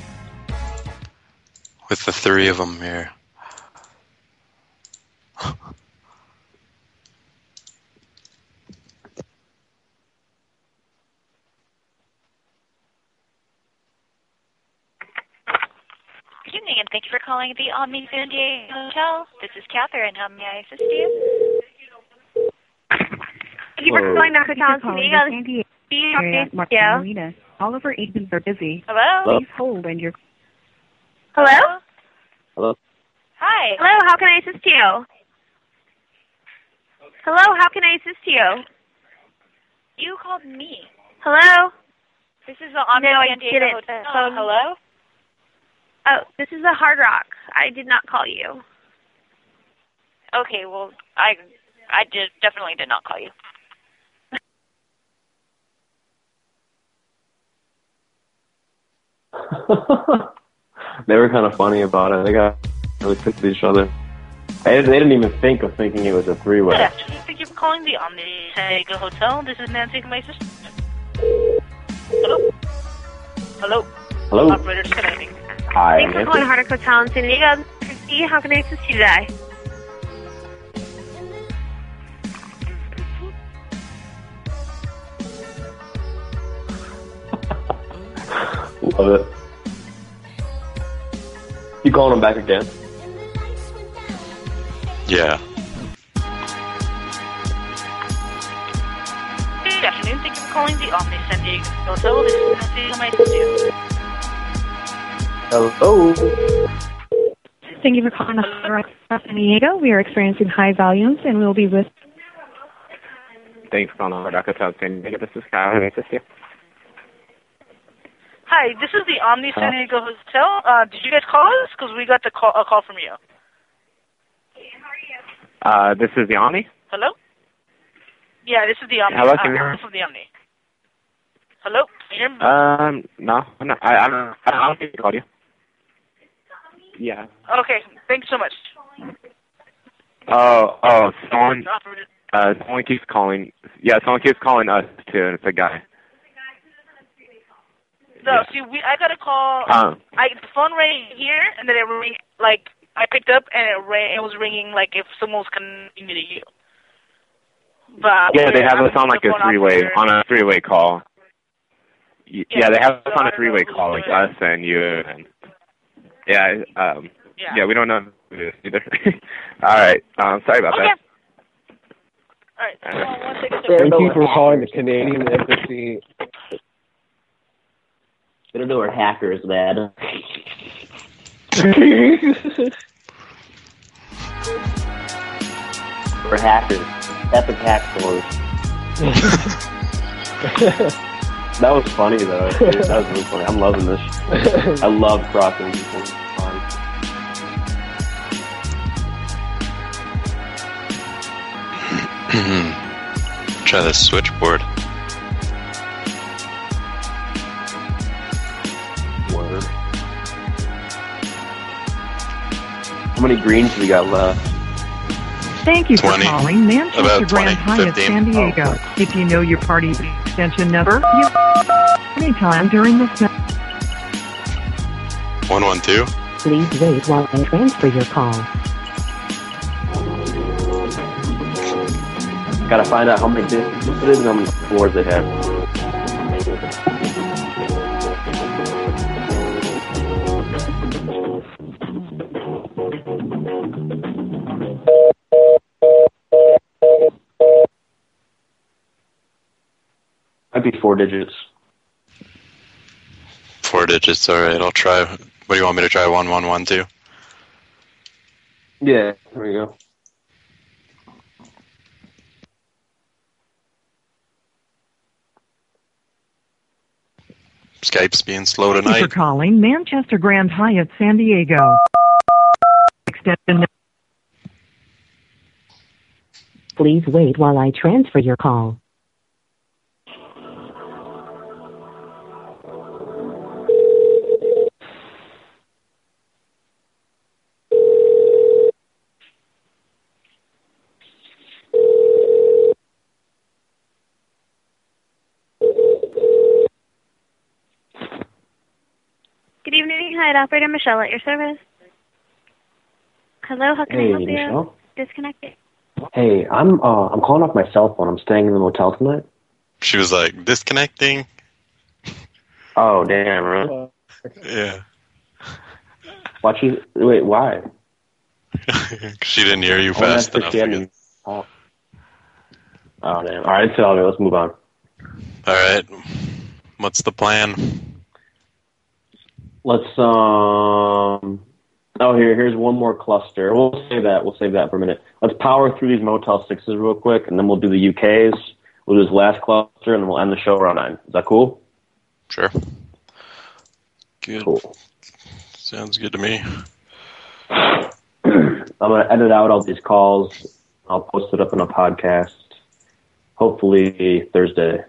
With the three of them here. Good evening, and thank you for calling the Omni San Diego Hotel. This is Catherine. How may I assist you? Thank you for calling the Hotel San Diego. Marina. All of our agents are busy. Hello? Please hold and your. Hello? Hello? Hi. Hello, how can I assist you? Hello, how can I assist you? You called me. Hello? This is the Omni No, I San Diego didn't. Hotel. Hello? Oh, this is the Hard Rock. I did not call you. Okay, well, I definitely did not call you. They were kind of funny about it. They got really pissed at each other. They didn't even think of thinking it was a three-way. Good afternoon. Thank you for calling the Omni San Diego Hotel. This is Nancy. My sister. Hello? Hello? Hello? Operator disconnecting. Hi, Thanks for calling Hard Rock Hotel in San Diego. Christy, how can I assist you today? Love it. You calling them back again? Yeah. Good afternoon. Thank you for calling the Omni San Diego Hotel. This is Nancy. How may I assist you? Hello? Thank you for calling the Hard Rock San Diego. We are experiencing high volumes and we will be with. Thanks for calling the Hard Rock Hotel San Diego. This is Kyle. How may I assist you? Hi, this is the Omni San Diego Hotel. Did you guys call us? Because we got a call from you. This is the Omni? Hello? Yeah, this is the Omni. Hello, can you hear me? This is the Omni. Hello? Can you hear me? No. I don't think he called you. Yeah. Okay, thank you so much. Someone keeps calling. Yeah, someone keeps calling us too, and it's a guy. No, see, I got a call. The phone rang here, and then it rang, like, I picked up, and it was ringing, like, if someone was connecting me to you. But yeah, they have us on, like, a three-way call. Yeah, they have us on a three-way call, like us and you, and yeah, we don't know who it is either. All right, sorry about that. All right, one second. Thank you for calling the Canadian Embassy. They don't know we're hackers, man. We're hackers. Epic hack stores. That was funny, though. Dude, that was really funny. I'm loving this. I love crossing people. It's fun. Try the switchboard. Word. How many greens we got left? Thank you for 20. calling Manchester About Grand 20, Hyatt 15. San Diego. If you know your party's extension number, you anytime during this. 112. Please wait while I transfer your call. Gotta find out how many discs it is and how many floors they have. Might be 4 digits. 4 digits, alright, I'll try. What do you want me to try? 1112? Yeah, there we go. Skype's being slow Thank you tonight. for calling Manchester Grand Hyatt San Diego. Extension. Please wait while I transfer your call. Good evening, Hyatt operator Michelle at your service. Hello, how can I Hey, help you? Michelle? Disconnected. Hey, I'm calling off my cell phone. I'm staying in the motel tonight. She was like, disconnecting? Oh, damn, really? Yeah. Wait, why? She didn't hear you fast enough. Oh, damn. Alright, so let's move on. Alright. What's the plan? Let's, here's one more cluster. We'll save that for a minute. Let's power through these Motel 6s real quick, and then we'll do the UKs. We'll do this last cluster, and then we'll end the show around 9. Is that cool? Sure. Good. Cool. Sounds good to me. I'm going to edit out all these calls. I'll post it up in a podcast, hopefully Thursday.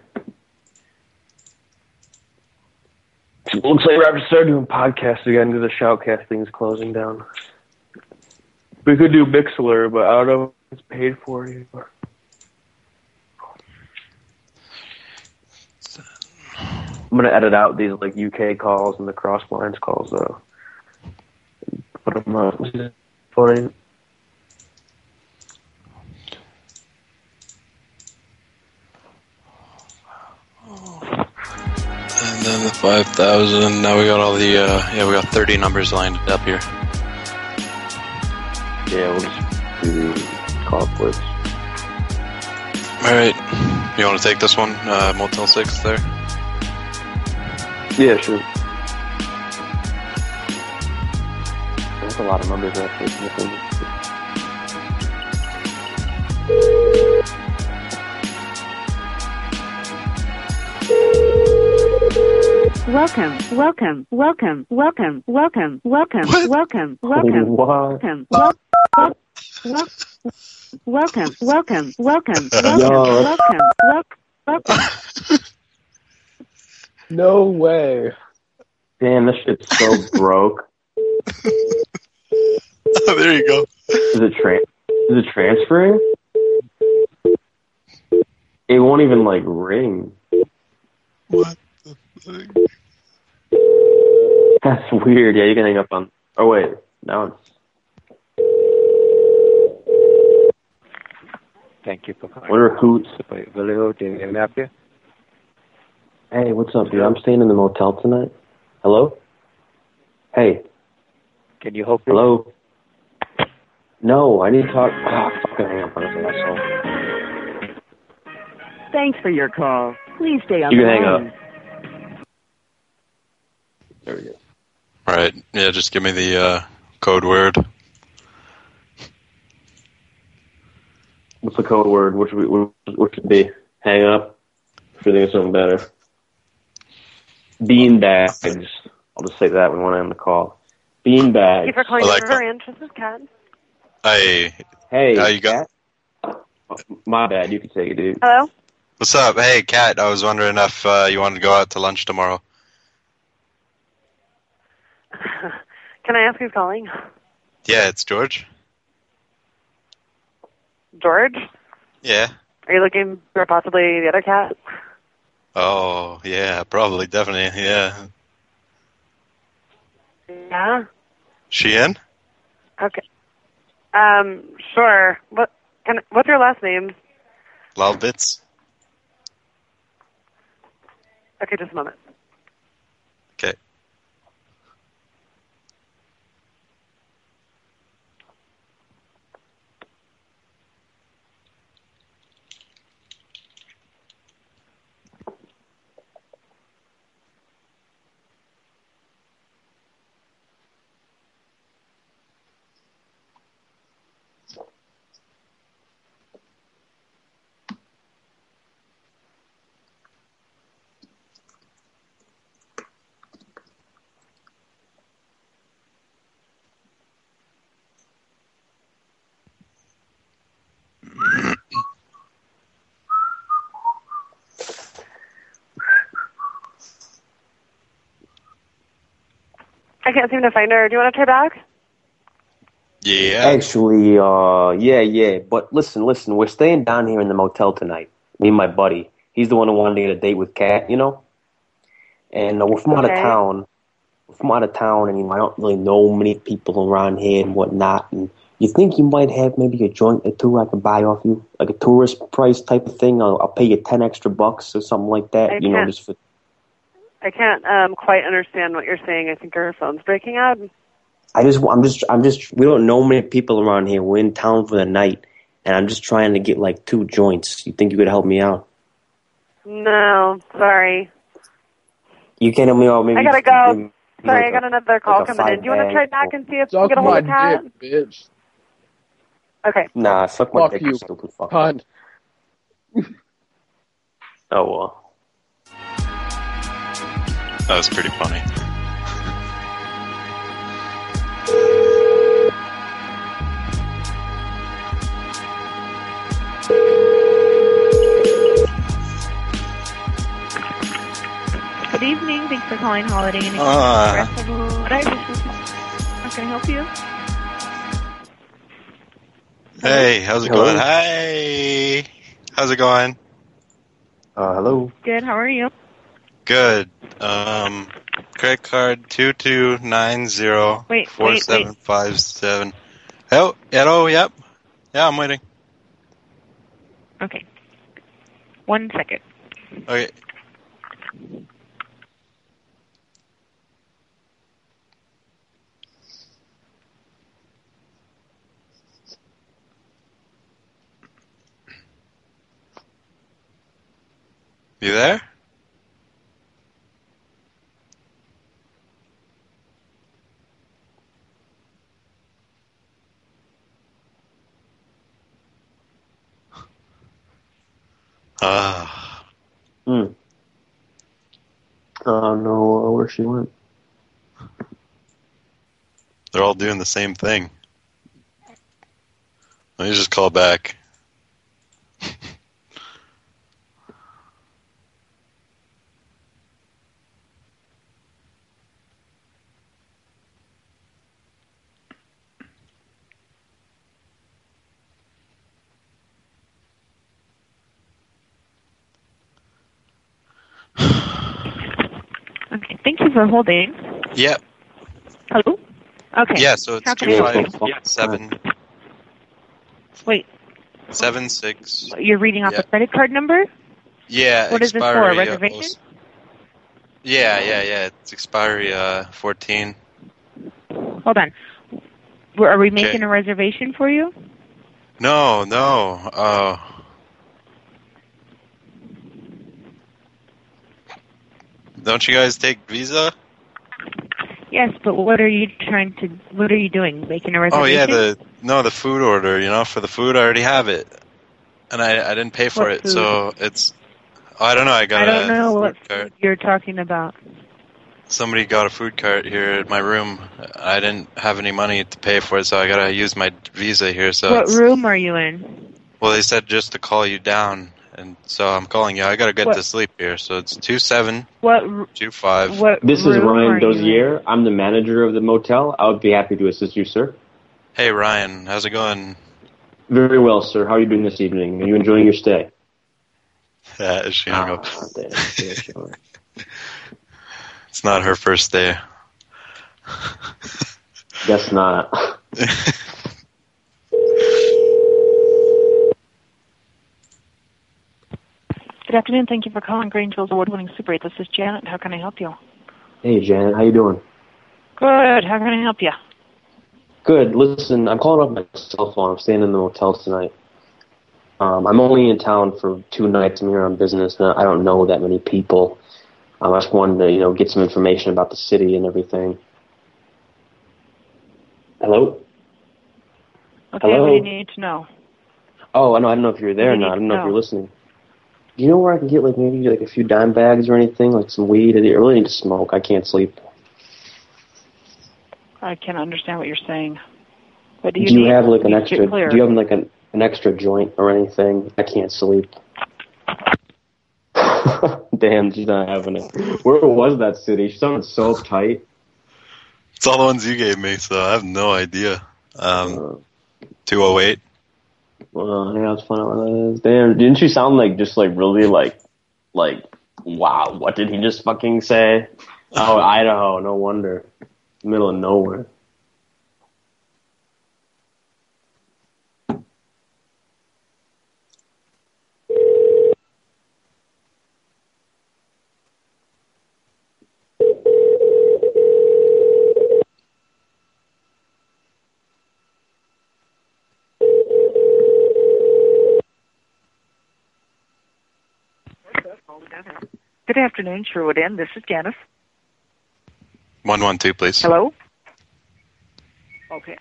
It looks like we're having to start doing podcasts again because the Shoutcast thing's closing down. We could do Mixlr, but I don't know if it's paid for anymore. I'm going to edit out these like UK calls and the cross lines calls, though. Put them up. Funny. And then the 5,000. Now we got all the, we got 30 numbers lined up here. Yeah, we'll just do the call quits. Alright. You want to take this one? Motel 6 there? Yeah, sure. That's a lot of numbers, actually. Welcome, welcome, welcome, welcome, welcome, welcome, welcome, welcome, welcome, welcome, welcome, welcome, welcome. No way. Damn, this shit's so broke. Oh, there you go. Is it transferring? It won't even like ring. What the fuck? That's weird. Yeah, you can hang up on. Oh wait, now it's. Thank you for calling. Wonder who's. Hey, what's up, dude? I'm staying in the motel tonight. Hello? Hey. Can you help me? Hello? No, I need to talk. Oh, fucking hang up on this asshole. Thanks for your call. Please stay on You the can hang line. up. There we go. Alright, yeah, just give me the code word. What's the code word? What should it be? Hang up? Or think of something better? Beanbags. I'll just say that when I end the call. Beanbags. Thank you for calling I like River Ranch. This is Kat. Hey. Hey. How you got? My bad. You can take it, dude. Hello? What's up? Hey, Kat, I was wondering if you wanted to go out to lunch tomorrow. Can I ask who's calling? Yeah, it's George. George? Yeah. Are you looking for possibly the other cat? Oh, yeah, probably, definitely, yeah. Yeah? She in? Okay. Sure. What's your last name? Lalbits. Okay, just a moment. Okay. I can't seem to find her. Do you want to try back? Yeah. Actually, yeah. But listen, we're staying down here in the motel tonight. Me and my buddy. He's the one who wanted to get a date with Kat, you know? And we're from out of town. We're from out of town, and I don't really know many people around here and whatnot. And you think you might have maybe a joint or two I could buy off you? Like a tourist price type of thing? I'll pay you $10 extra or something like that, you know, just for... I can't quite understand what you're saying. I think our phone's breaking up. I'm just, we don't know many people around here. We're in town for the night, and I'm just trying to get like 2 joints. You think you could help me out? No, sorry. You can't help me out, maybe? I gotta go. Maybe Sorry, like I got another call like a coming in. Do you want to try back and see if you can get a hold of Kat? Bitch. Okay. Nah, suck my Fuck dick, you, stupid fuck. cunt. Oh, well. That was pretty funny. Good evening. Thanks for calling Holiday Inn. Ah. How can I help you? Hey, how's it going? Hi. How's it going? Hello. Good. How are you? Good. Credit card 22904757. Hello, yep. Yeah, I'm waiting. Okay. 1 second. Okay. You there? I don't know where she went. They're all doing the same thing. Let me just call back. Okay. Thank you for holding. Yep. Hello? Okay. Yeah, so it's How can I help you? 257. Wait. 76. You're reading off a credit card number? Yeah. What is this for? A reservation? Yeah. It's expiry 14. Hold on. Are we making a reservation for you? No. Don't you guys take Visa? Yes, but what are you doing? Making a reservation? Oh yeah, the food order, for the food I already have it. And I didn't pay for it, so it's I don't know, I don't know what food you're talking about. Somebody got a food cart here at my room. I didn't have any money to pay for it, so I gotta use my Visa here. So what room are you in? Well, they said just to call you down, and so I'm calling you. I gotta get to sleep here, so it's 2725. This is Ryan Dozier. I'm the manager of the motel. I would be happy to assist you, sir. Hey, Ryan. How's it going? Very well, sir. How are you doing this evening? Are you enjoying your stay? She hung up. Damn, It's not her first day. Guess not. Good afternoon. Thank you for calling Grangeville's award-winning Super 8. This is Janet. How can I help you? Hey, Janet. How you doing? Good. How can I help you? Good. Listen, I'm calling off my cell phone. I'm staying in the motel tonight. I'm only in town for 2 nights. I'm here on business, and I don't know that many people. I just wanted to, get some information about the city and everything. Hello? Okay, Hello? what do you need to know? Oh, I don't know if you're there or not. I don't know if you're listening. Do you know where I can get, maybe a few dime bags or anything, like some weed? I really need to smoke. I can't sleep. I can't understand what you're saying. What do you Do you need? have, an extra, Clear. do you have, an extra joint or anything? I can't sleep. Damn, she's not having it. Where was that city? She sounded so tight. It's all the ones you gave me, so I have no idea. 208. Well, yeah, it's fun. Damn, didn't you sound really wow, what did he just fucking say? Oh, Idaho, no wonder. Middle of nowhere. Good afternoon, Sherwood Inn. This is Janice. 112, please. Hello? Okay.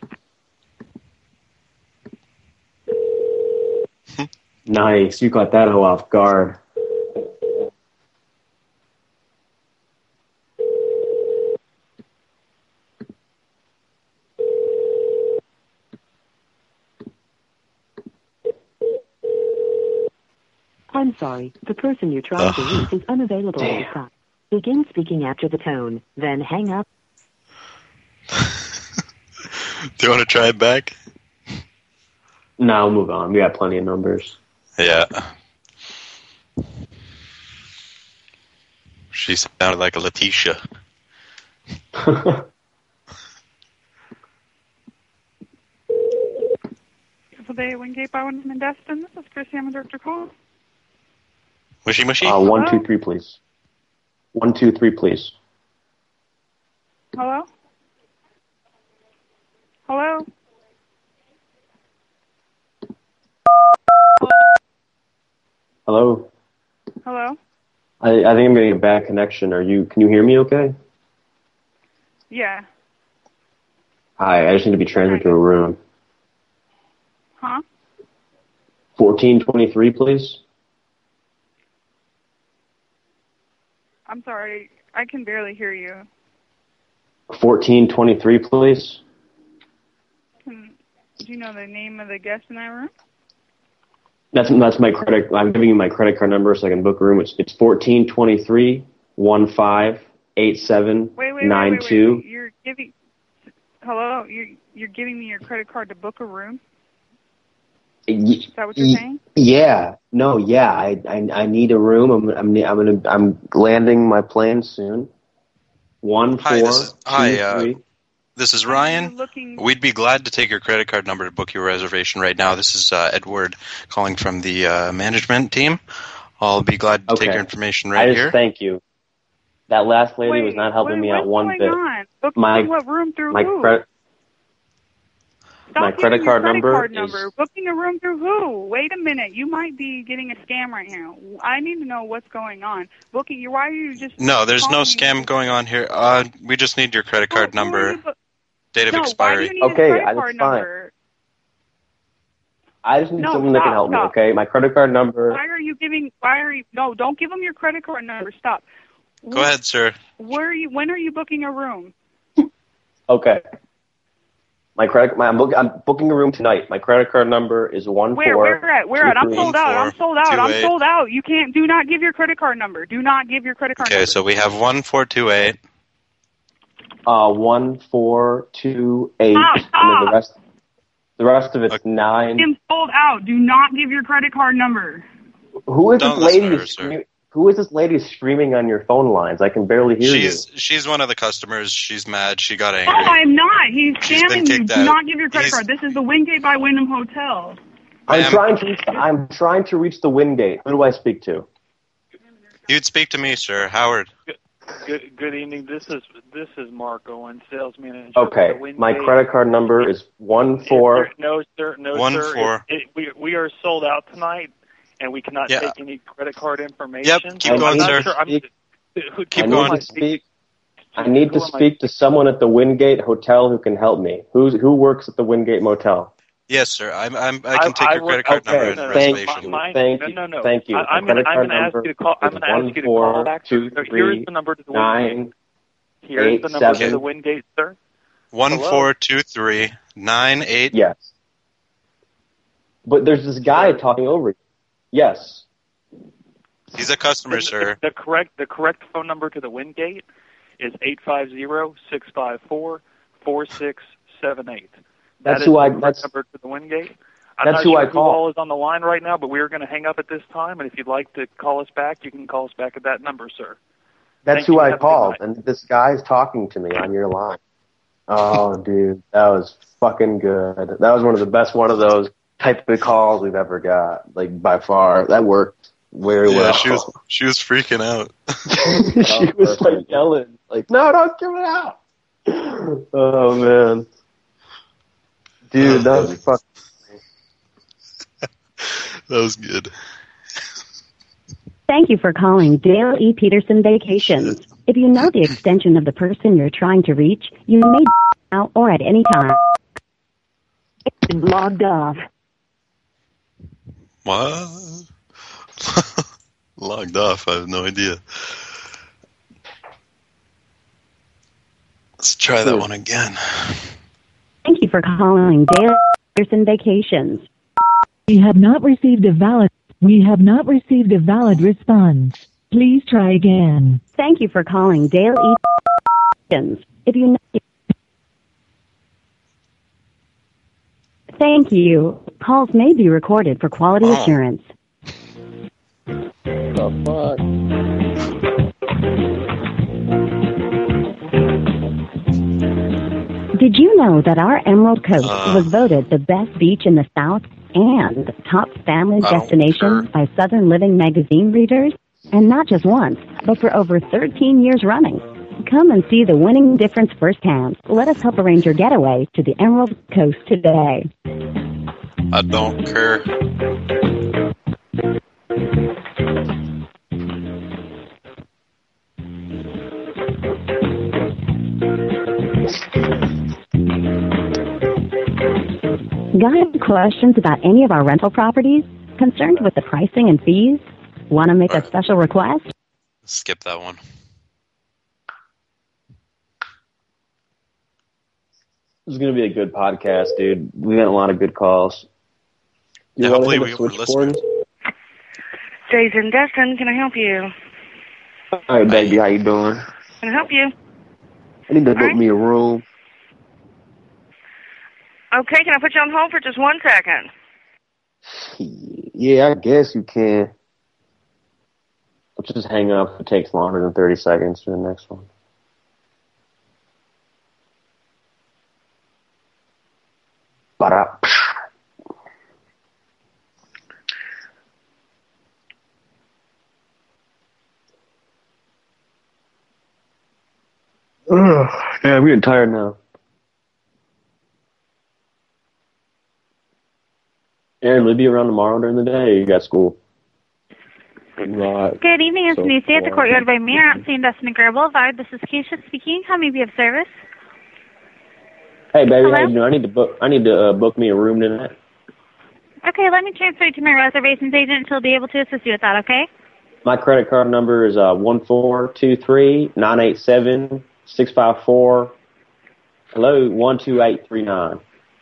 Nice, you got that hoe off guard. I'm sorry, the person you're trying to reach is unavailable at this time. Begin speaking after the tone, then hang up. Do you want to try it back? No, we'll move on. We got plenty of numbers. Yeah. She sounded like a Letitia. Beautiful day, Wingate by Wyndham and Destin. This is Chrissy. I'm a director call. Mushy mushy? 1, 2, 3, please. 1, 2, 3, please. Hello? Hello? Hello? Hello? I think I'm getting a bad connection. Can you hear me okay? Yeah. Hi, I just need to be transferred to a room. Huh? 1423, please. I'm sorry. I can barely hear you. 1423, please. Do you know the name of the guest in that room? That's my credit. I'm giving you my credit card number so I can book a room. It's 1423 158792. Wait. You're giving. Hello. You're giving me your credit card to book a room. Is that what you're saying? Yeah. No. Yeah. I need a room. I'm landing my plane soon. 1 4 2 3. This is Ryan. We'd be glad to take your credit card number to book your reservation right now. This is Edward calling from the management team. I'll be glad to take your information here. Thank you. That last lady was not helping me out one bit. Booking what room through who? My credit card number. Booking a room through who? Wait a minute. You might be getting a scam right now. I need to know what's going on. Why are you just... No, there's no scam going on here. We just need your credit card number. Date of expiry. Why do you need a credit card number? I just need someone that can help me, okay? My credit card number... No, don't give them your credit card number. Stop. Go ahead, sir. When are you booking a room? Okay. I'm booking a room tonight. My credit card number is 1 4. Where at? I'm sold out. You can't. Do not give your credit card number. Do not give your credit card number. Okay, so we have 1428. 1428. Stop. And then the rest. The rest of it's 9. I'm sold out. Do not give your credit card number. Who is this lady? Who is this lady screaming on your phone lines? I can barely hear you. She's one of the customers. She's mad. She got Oh, angry. I'm not. He's She's been scamming you. kicked Do out. not give your credit card. This is the Wingate by Wyndham Hotel. I'm trying to reach the Wingate. Who do I speak to? You'd speak to me, sir, Howard. Good evening. This is Mark Owen, sales manager. Okay, my credit card number is 14. No, sir. 14. We are sold out tonight, and we cannot take any credit card information. Yep, keep going, sir. Keep going. I need to speak to someone at the Wingate Hotel who can help me. Who works at the Wingate Motel? Yes, sir. I can take your credit card number and reservation. Thank you. I'm going to ask you to call. I'm going to ask you to call back. Here's the number to the Wingate. Here's the number to the Wingate, sir. 142398. Yes. But there's this guy talking over you. Yes. He's a customer, sir. The correct phone number to the Wingate is 850-654-4678. That's who I. That's number to the Wingate. I'm that's not who sure I who call. all is on the line right now, but we are going to hang up at this time. And if you'd like to call us back, you can call us back at that number, sir. That's who I called, and this guy's talking to me on your line. Oh, dude, that was fucking good. That was one of the best one of those type of calls we've ever got, like by far. That worked very well. She was freaking out. She was like yelling, like, "No, don't give it out!" Oh man, dude, that was fucking. That was good. Thank you for calling Dale E. Peterson Vacations. If you know the extension of the person you're trying to reach, you may now or at any time. It's been logged off. What? Logged off. I have no idea. Let's try that one again. Thank you for calling Dale Peterson Vacations. We have not received a valid response. Please try again. Thank you for calling Dale E. Vacations. If you know... Thank you. Calls may be recorded for quality assurance. The fuck? Did you know that our Emerald Coast was voted the best beach in the South and top family destination by Southern Living magazine readers? And not just once, but for over 13 years running. Come and see the winning difference firsthand. Let us help arrange your getaway to the Emerald Coast today. I don't care. Got questions about any of our rental properties? Concerned with the pricing and fees? Want to make a special request? Skip that one. This is going to be a good podcast, dude. We got a lot of good calls. Yeah, hopefully we were listening. Jason Destin, can I help you? Hi, baby. How you doing? Can I help you? I need to book me a room. Okay, can I put you on hold for just 1 second? Yeah, I guess you can. I'll just hang up if it takes longer than 30 seconds to the next one. Ba-da. Yeah, I'm getting tired now. Aaron, will you be around tomorrow during the day, or you got school? Right. Good evening, it's Lucy at the Courtyard by Marriott, St. Dustin and Grand Boulevard. This is Keisha speaking. How may we be of service? Hey, baby, Hello? how you doing? I need to book me a room tonight. Okay, let me transfer you to my reservations agent. She'll be able to assist you with that, okay? My credit card number is 1423987-654. Hello, 12839.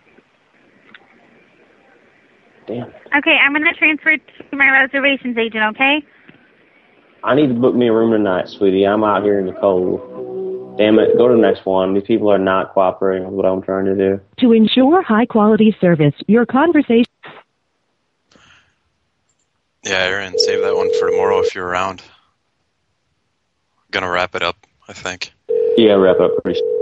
Damn it. Okay, I'm going to transfer to my reservations agent, okay? I need to book me a room tonight, sweetie. I'm out here in the cold. Damn it, go to the next one. These people are not cooperating with what I'm trying to do. To ensure high-quality service, your conversation... Yeah, Aaron, save that one for tomorrow if you're around. I'm gonna wrap it up, I think. Yeah, wrap it up pretty.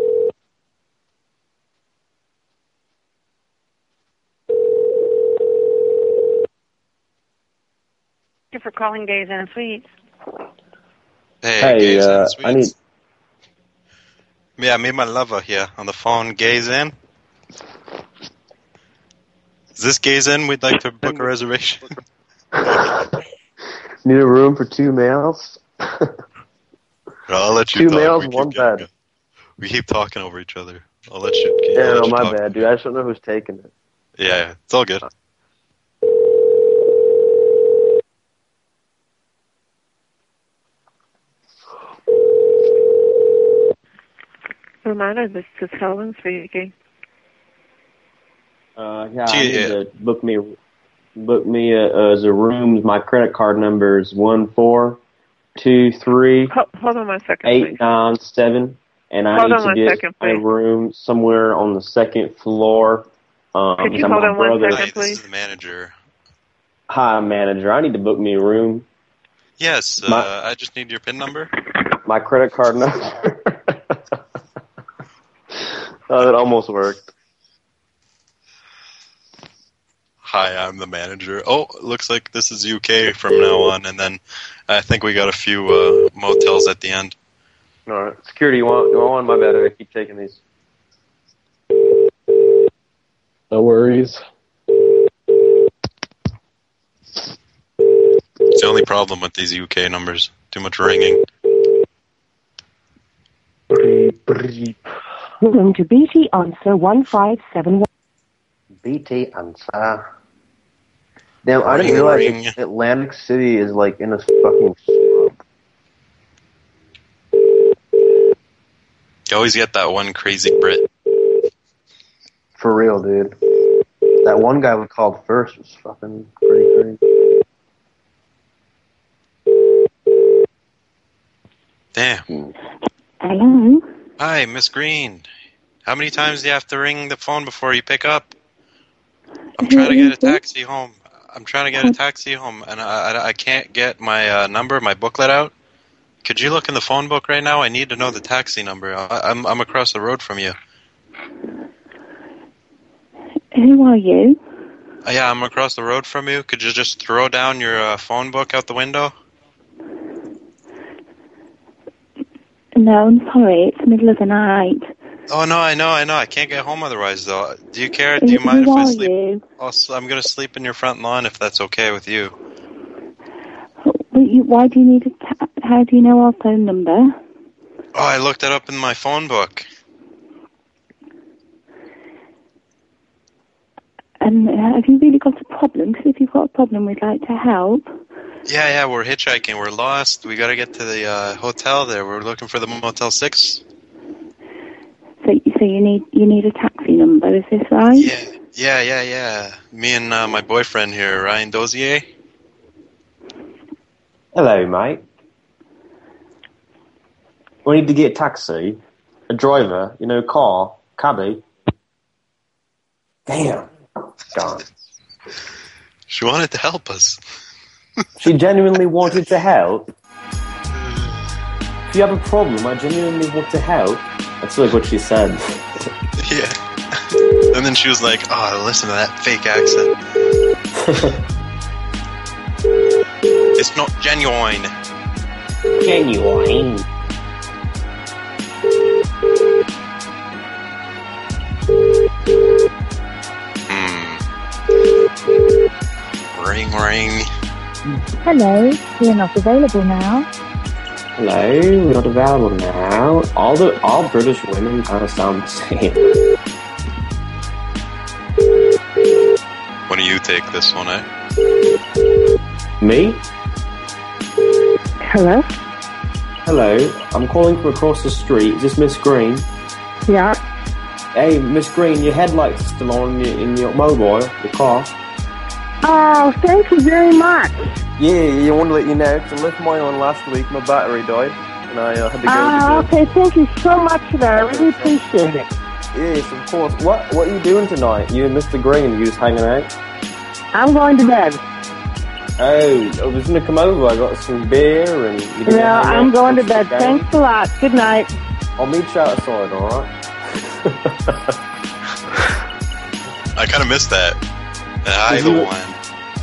Thank you for calling Gays and Sweets. Hey, Gays and Sweets. I need... Yeah, me and my lover here on the phone. Gays in? Is this Gays in? We'd like to book a reservation. Need a room for 2 males? I'll let you 2 males, 1 bed. We keep talking over each other. I'll let you. Yeah, no, my bad, dude. I just don't know who's taking it. Yeah, it's all good. Reminder, this is Helen speaking. Yeah, I need to book me as a room. My credit card number is 1423. Hold on 1 second, 897, and I need to get a room somewhere on the 2nd floor. Could you hold on 1 second, please? This is the manager. Hi, manager. I need to book me a room. Yes, I just need your PIN number. My credit card number. Oh, that almost worked. Hi, I'm the manager. Oh, looks like this is UK from now on, and then I think we got a few motels at the end. All right. Security, you want one? My bad, I keep taking these. No worries. It's the only problem with these UK numbers. Too much ringing. Welcome to BT Answer 1571. BT Answer. Damn, I didn't realize Atlantic City is like in a fucking swamp. You always get that one crazy Brit. For real, dude. That one guy we called first was fucking pretty crazy. Damn. Hello? Hi, Miss Green. How many times do you have to ring the phone before you pick up? I'm trying to get a taxi home. And I can't get my number, my booklet out. Could you look in the phone book right now? I need to know the taxi number. I'm across the road from you. Who are you? Yeah, I'm across the road from you. Could you just throw down your phone book out the window? No, I'm sorry. It's the middle of the night. Oh, no, I know. I can't get home otherwise, though. Do you care? Do you mind if I sleep? I'm going to sleep in your front lawn if that's okay with you. Why do you need how do you know our phone number? Oh, I looked it up in my phone book. And have you really got a problem? Because if you've got a problem, we'd like to help. Yeah, we're hitchhiking. We're lost. We got to get to the hotel there. We're looking for the Motel 6. So you need a taxi number, is this right? Yeah. Me and my boyfriend here, Ryan Dozier. Hello, mate. We need to get a taxi, a driver, a car, cabbie. Damn. Gone. She wanted to help us. She genuinely wanted to help. If you have a problem, I genuinely want to help. That's like what she said. Yeah. And then she was like, oh, listen to that fake accent. It's not genuine. Genuine. Ring. Hello, we're not available now. Hello, we're not available now. All British women kind of sound the same. Why don't you take this one, eh? Me? Hello? Hello, I'm calling from across the street. Is this Miss Green? Yeah. Hey, Miss Green, your headlights are still on in your mobile, your car. Oh, thank you very much. Yeah, I want to let you know, because I left mine on last week. My battery died. and I had to go. Okay, thank you so much for that. I really appreciate it. Yes, of course. What are you doing tonight? You and Mr. Green, you just hanging out? I'm going to bed. Oh, I was going to come over. I got some beer and... No, I'm going to bed. Thanks a lot. Good night. I'll meet you outside, alright? I kind of missed that. The idle one.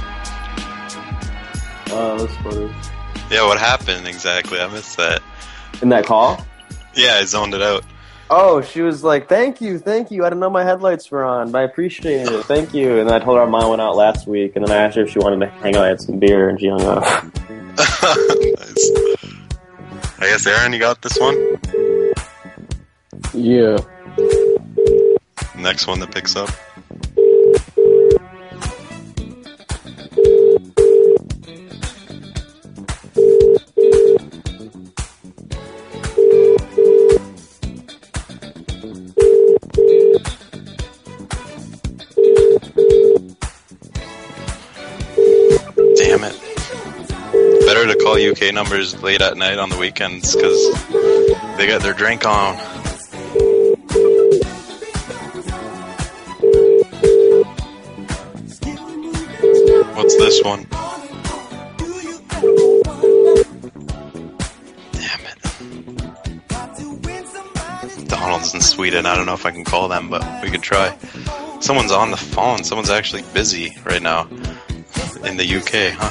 Oh, that's funny. Yeah, what happened exactly? I missed that. In that call? Yeah, I zoned it out. Oh, she was like, thank you. I didn't know my headlights were on, but I appreciate it. Thank you. And then I told her mine went out last week, and then I asked her if she wanted to hang out and have some beer, and she hung up. Nice. I guess, Aaron, you got this one? Yeah. Next one that picks up. Damn it. Better to call UK numbers late at night on the weekends because they got their drink on. What's this one? Damn it. Donald's in Sweden. I don't know if I can call them, but we could try. Someone's on the phone. Someone's actually busy right now. In the UK, huh?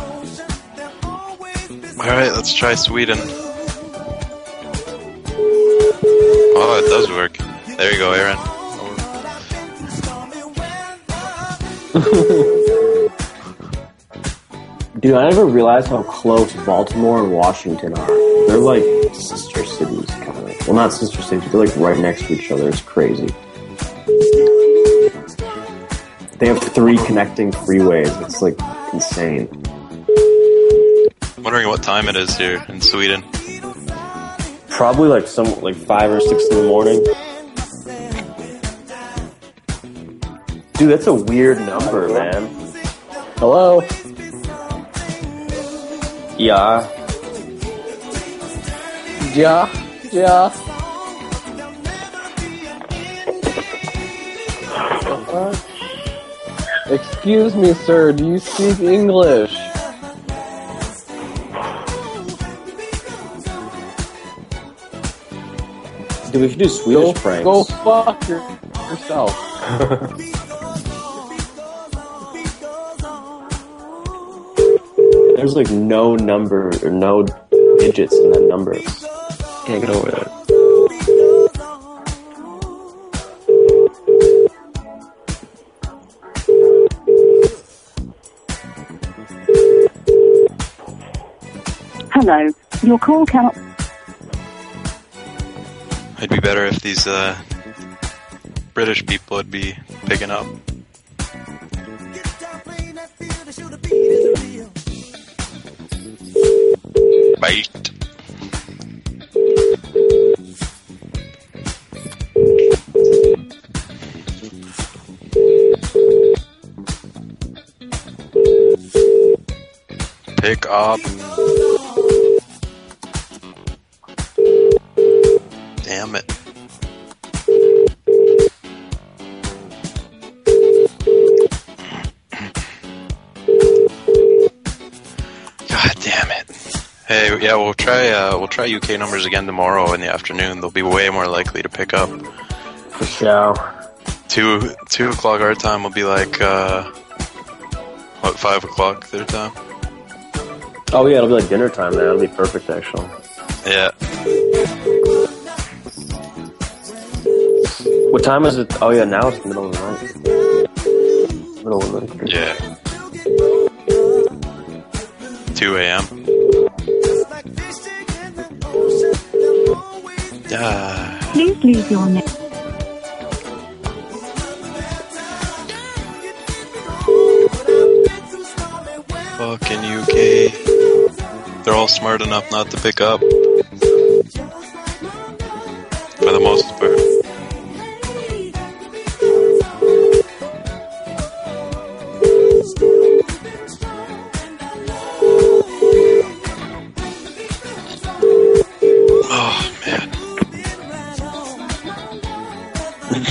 Alright, let's try Sweden. Oh, it does work. There you go, Aaron. Dude, I never realized how close Baltimore and Washington are. They're like sister cities, kind of. Well, not sister cities, but they're like right next to each other. It's crazy. They have 3 connecting freeways. It's like insane. Wondering what time it is here in Sweden. Probably like 5 or 6 in the morning. Dude, that's a weird number, man. Hello? Yeah. Yeah. Excuse me, sir, do you speak English? Dude, we should do Swedish pranks. Go fuck yourself. There's like no number or no digits in that number. Can't get over that. Hello. Your call cannot... It'd be better if these British people would be picking up. Bite. Pick up. Damn it. God damn it. Hey, yeah, we'll try UK numbers again tomorrow in the afternoon. They'll be way more likely to pick up. For sure. 2 o'clock our time will be like 5 o'clock their time. Oh yeah, it'll be like dinner time there. It'll be perfect actually. Yeah. What time is it? Oh yeah, now it's the middle of the night. Middle of the night. Yeah. 2 a.m. Please leave your name. Fucking UK. They're all smart enough not to pick up. For the most part.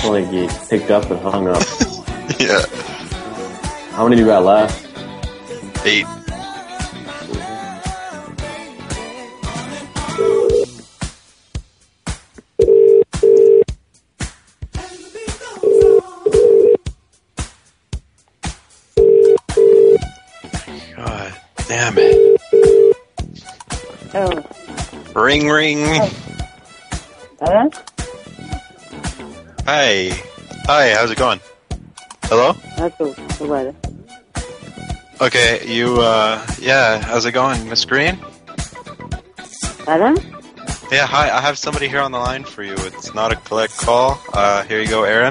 like you picked up and hung up. Yeah. How many do you got left? 8. God damn it. Oh. Ring, ring. Hello? Hi. Hi, how's it going? Hello? That's the weather. Okay, yeah, how's it going, Miss Green? Hello? Yeah, hi, I have somebody here on the line for you. It's not a collect call. Here you go, Aaron.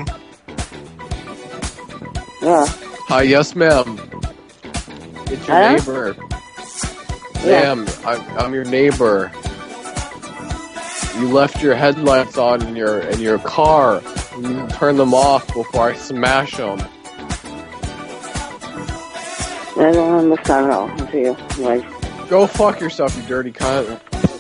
Yeah. Hi, yes, ma'am. It's your neighbor. Yeah. Ma'am, I'm your neighbor. You left your headlights on in your car. You didn't turn them off before I smash them. I don't understand at all. I see you. Right. Go fuck yourself, you dirty cunt.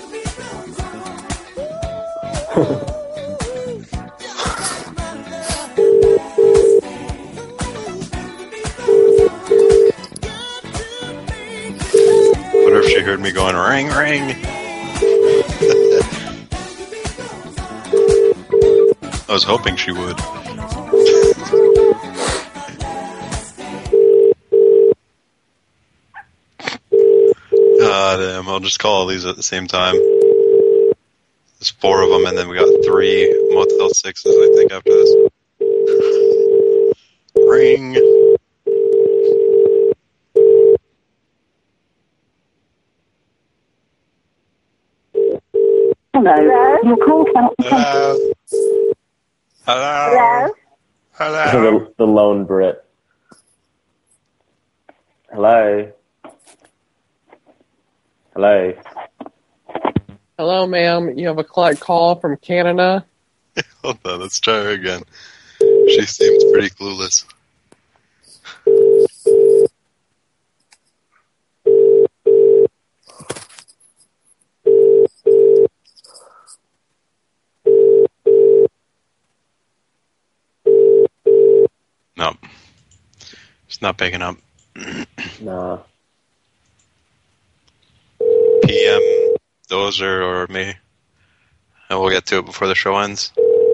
What if she heard me going, ring, ring? I was hoping she would. Damn, I'll just call all these at the same time. There's 4 of them, and then we got 3 Motel 6s, I think, after this. Ring. Hello. Your call cannot be Hello. Hello. Hello. The lone Brit. Hello. Hello. Hello, ma'am. You have a collect call from Canada? Hold on, let's try her again. She seems pretty clueless. Nope. She's not picking up. Nah. PM Dozer or me. And we'll get to it before the show ends.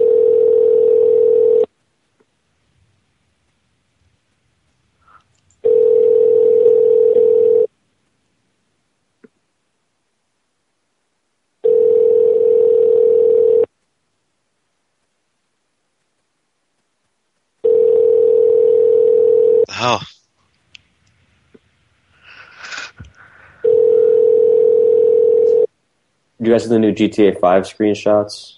The hell? Did you guys see the new GTA 5 screenshots?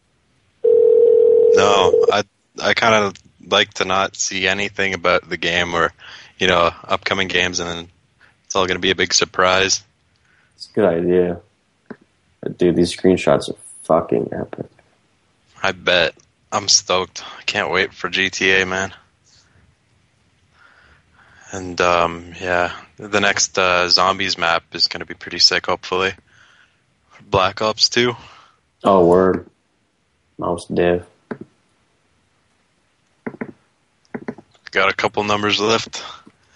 No, I kind of like to not see anything about the game or, upcoming games, and then it's all going to be a big surprise. It's a good idea. But dude, these screenshots are fucking epic. I bet. I'm stoked. I can't wait for GTA, man. And, yeah, the next Zombies map is going to be pretty sick, hopefully. Black Ops 2. Oh, word. Mouse div. Got a couple numbers left.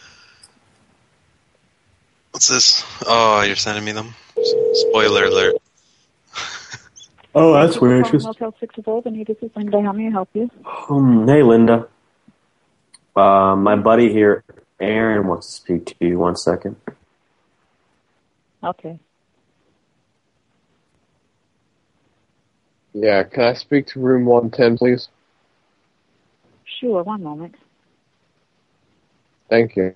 What's this? Oh, you're sending me them? Spoiler alert. Oh, that's weird. Motel 6 of Albany. This is Linda. How may I help you? Hey, Linda. My buddy here, Aaron, wants to speak to you. 1 second. Okay. Yeah, can I speak to room 110, please? Sure, 1 moment. Thank you.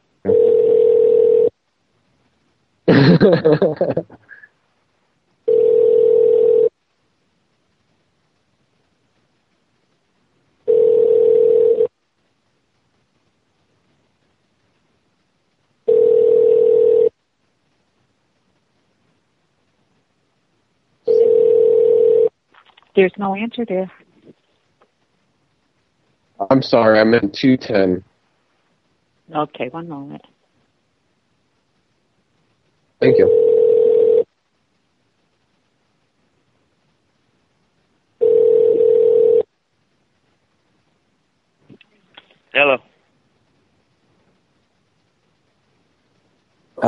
There's no answer there. I'm sorry, I meant 210. Okay, 1 moment. Thank you.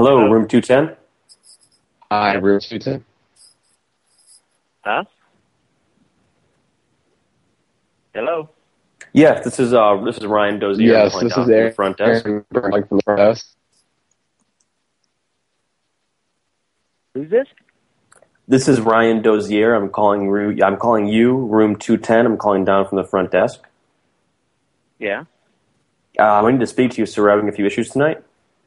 Hello, room 210? Hi, room 210. Huh? Hello? Yeah, this is Ryan Dozier. Yes, this is Aaron. Front desk. Aaron from the front desk. Who's this? This is Ryan Dozier. I'm calling you, room 210. I'm calling down from the front desk. Yeah. I need to speak to you, sir. We're having a few issues tonight.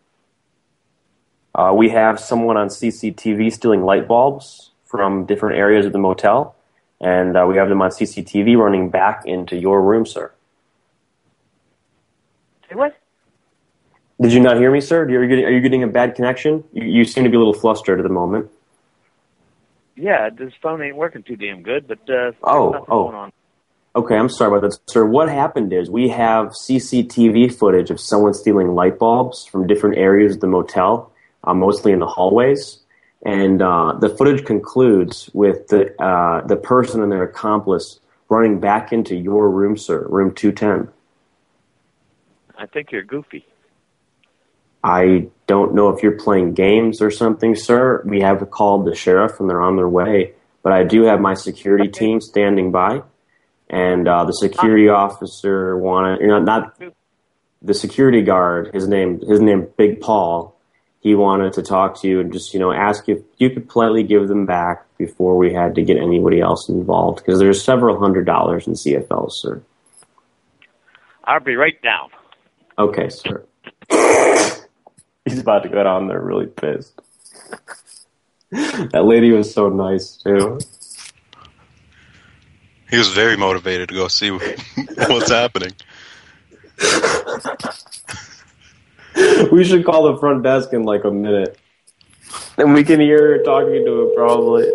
We have someone on CCTV stealing light bulbs from different areas of the motel, and we have them on CCTV running back into your room, sir. Say what? Did you not hear me, sir? Are you getting a bad connection? You seem to be a little flustered at the moment. Yeah, this phone ain't working too damn good, but there's nothing going on. Okay, I'm sorry about that, sir. What happened is we have CCTV footage of someone stealing light bulbs from different areas of the motel, mostly in the hallways. And the footage concludes with the person and their accomplice running back into your room, sir, room 210. I think you're goofy. I don't know if you're playing games or something, sir. We have called the sheriff and they're on their way. But I do have my security team standing by. And the security officer wanted, not the security guard, his name Big Paul. He wanted to talk to you and just, ask if you could politely give them back before we had to get anybody else involved. Because there's several $100s in CFLs, sir. I'll be right down. Okay, sir. He's about to go down there really pissed. That lady was so nice, too. He was very motivated to go see what's happening. We should call the front desk in like a minute. And we can hear her talking to him probably.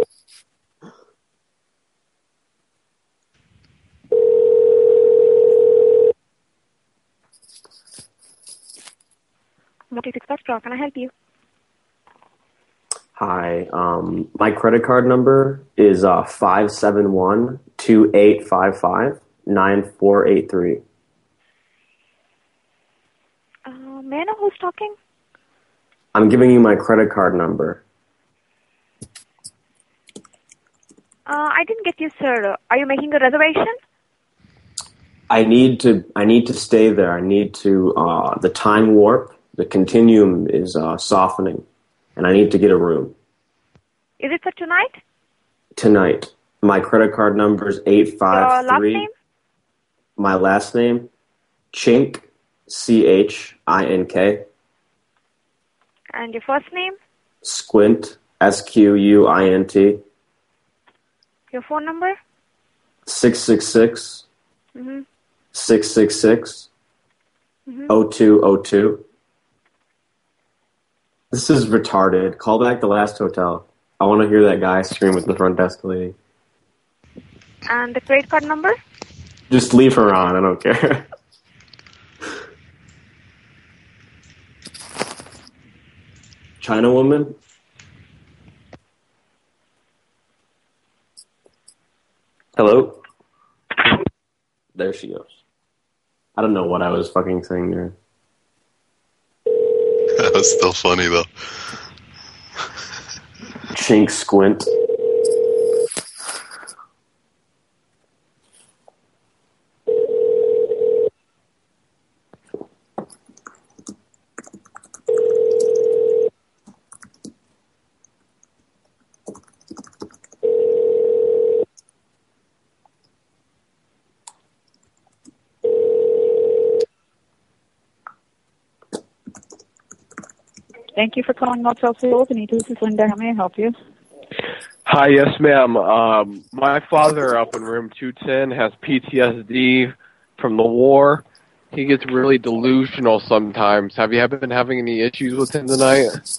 Multi-Express, can I help you? Hi, my credit card number is 571-2855-9483. May I know who's talking? I'm giving you my credit card number. I didn't get you, sir. Are you making a reservation? I need to stay there. I need to, the time warp, the continuum is softening, and I need to get a room. Is it for tonight? Tonight. My credit card number is 853. Your last name? My last name, Chink, C-H-I-N-K. And your first name? Squint, S-Q-U-I-N-T. Your phone number? 666 Mm-hmm. 666 Mm-hmm. 0202. This is retarded. Call back the last hotel. I want to hear that guy scream with the front desk lady. And the credit card number? Just leave her on. I don't care. China woman? Hello? There she goes. I don't know what I was fucking saying there. That was still funny, though. Chink Squint. Thank you for calling Motel Albany. This is Linda. How may I help you? Hi, yes, ma'am. My father up in room 210 has PTSD from the war. He gets really delusional sometimes. Have you been having any issues with him tonight?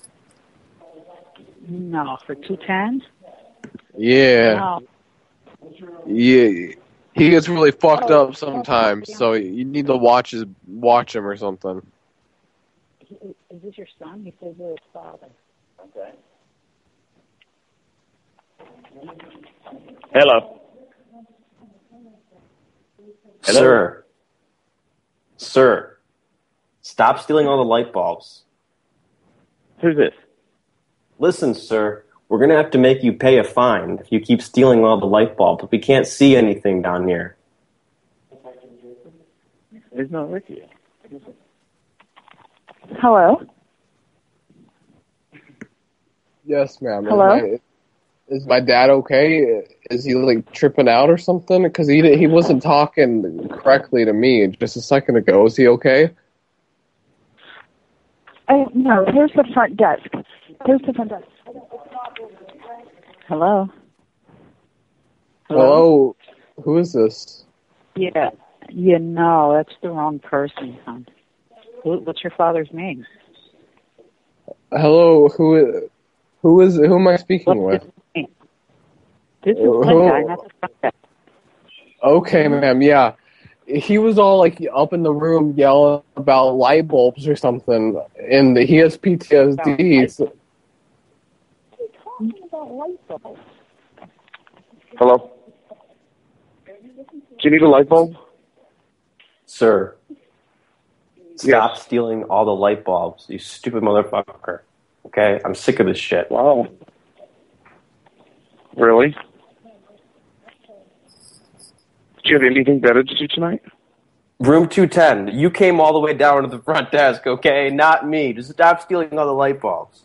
No, for 210? Yeah. No. Yeah. He gets really fucked up sometimes, so you need to watch him or something. Is this your son? He says you're his father. Okay. Hello. Hello. Sir, stop stealing all the light bulbs. Who's this? Listen, sir, we're going to have to make you pay a fine if you keep stealing all the light bulbs. We can't see anything down here. It's not Ricky. Hello? Yes, ma'am. Hello? Is my dad okay? Is he like tripping out or something? Because he wasn't talking correctly to me just a second ago. Is he okay? No, here's the front desk. Here's the front desk. Hello? Hello? Who is this? Yeah, no, that's the wrong person, hon. What's your father's name? Hello, who am I speaking with? This is one guy, not the front desk. Okay, ma'am, yeah. He was all like up in the room yelling about light bulbs or something, and he has PTSD. So. Hello? Do you need a light bulb? Sir, stop stealing all the light bulbs, you stupid motherfucker. Okay? I'm sick of this shit. Wow. Really? Do you have anything better to do tonight? Room 210. You came all the way down to the front desk, okay? Not me. Just stop stealing all the light bulbs.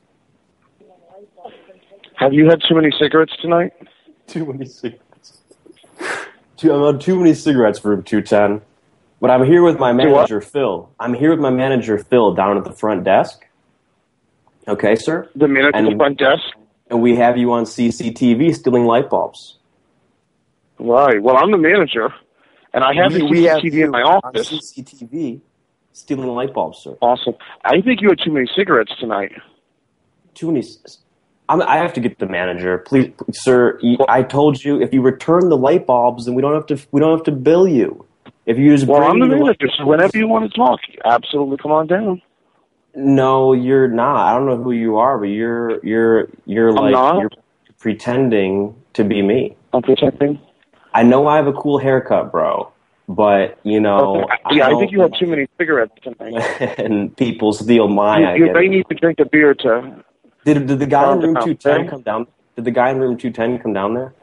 Have you had too many cigarettes tonight? Too many cigarettes. I'm on too many cigarettes for room 210. But I'm here with my manager, Phil. I'm here with my manager, Phil, down at the front desk. Okay, sir? The manager at the front desk? And we have you on CCTV stealing light bulbs. Right. Well, I'm the manager, and I have the CCTV in my office. CCTV stealing light bulbs, sir. Awesome. I think you had too many cigarettes tonight. Too many. I have to get the manager, please, sir. I told you if you return the light bulbs, then we don't have to bill you. If you just I'm the manager, so whenever you want to talk, absolutely come on down. No, you're not. I don't know who you are, but you're pretending to be me. I'm pretending. I know I have a cool haircut, bro, but I think you had too many cigarettes tonight. And people steal mine. You may need to drink a beer to. Did the guy in room 210 come down? Did the guy in room 210 come down there?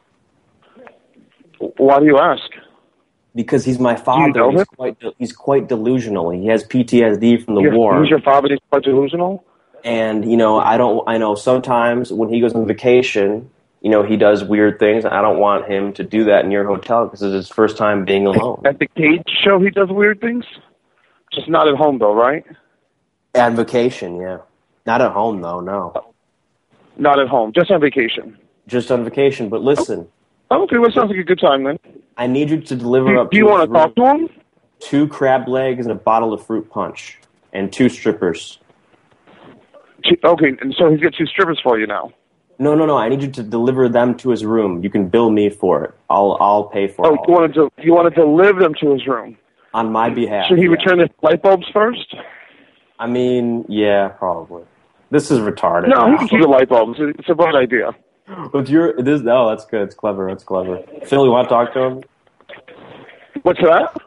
Why do you ask? Because he's my father. Do you know he's quite delusional. He has PTSD from the war. Who's your father? He's quite delusional. And I know sometimes when he goes on vacation, he does weird things. And I don't want him to do that in your hotel because it's his first time being alone. At the Cage show, he does weird things. Just not at home, though, right? At vacation, yeah. Not at home, though. No. Not at home. Just on vacation. Just on vacation. But listen. Okay, well, sounds like a good time then. I need you to deliver up. Do you want to talk to him? 2 crab legs and a bottle of fruit punch, and 2 strippers. Okay, and so he's got 2 strippers for you now. No. I need you to deliver them to his room. You can bill me for it. I'll pay for it. Oh, you want to deliver them to his room on my behalf? Should he return the light bulbs first? I mean, yeah, probably. This is retarded. No, he can keep the light bulbs. It's a bad idea. That's good. It's clever. Phil, you want to talk to him? What's that?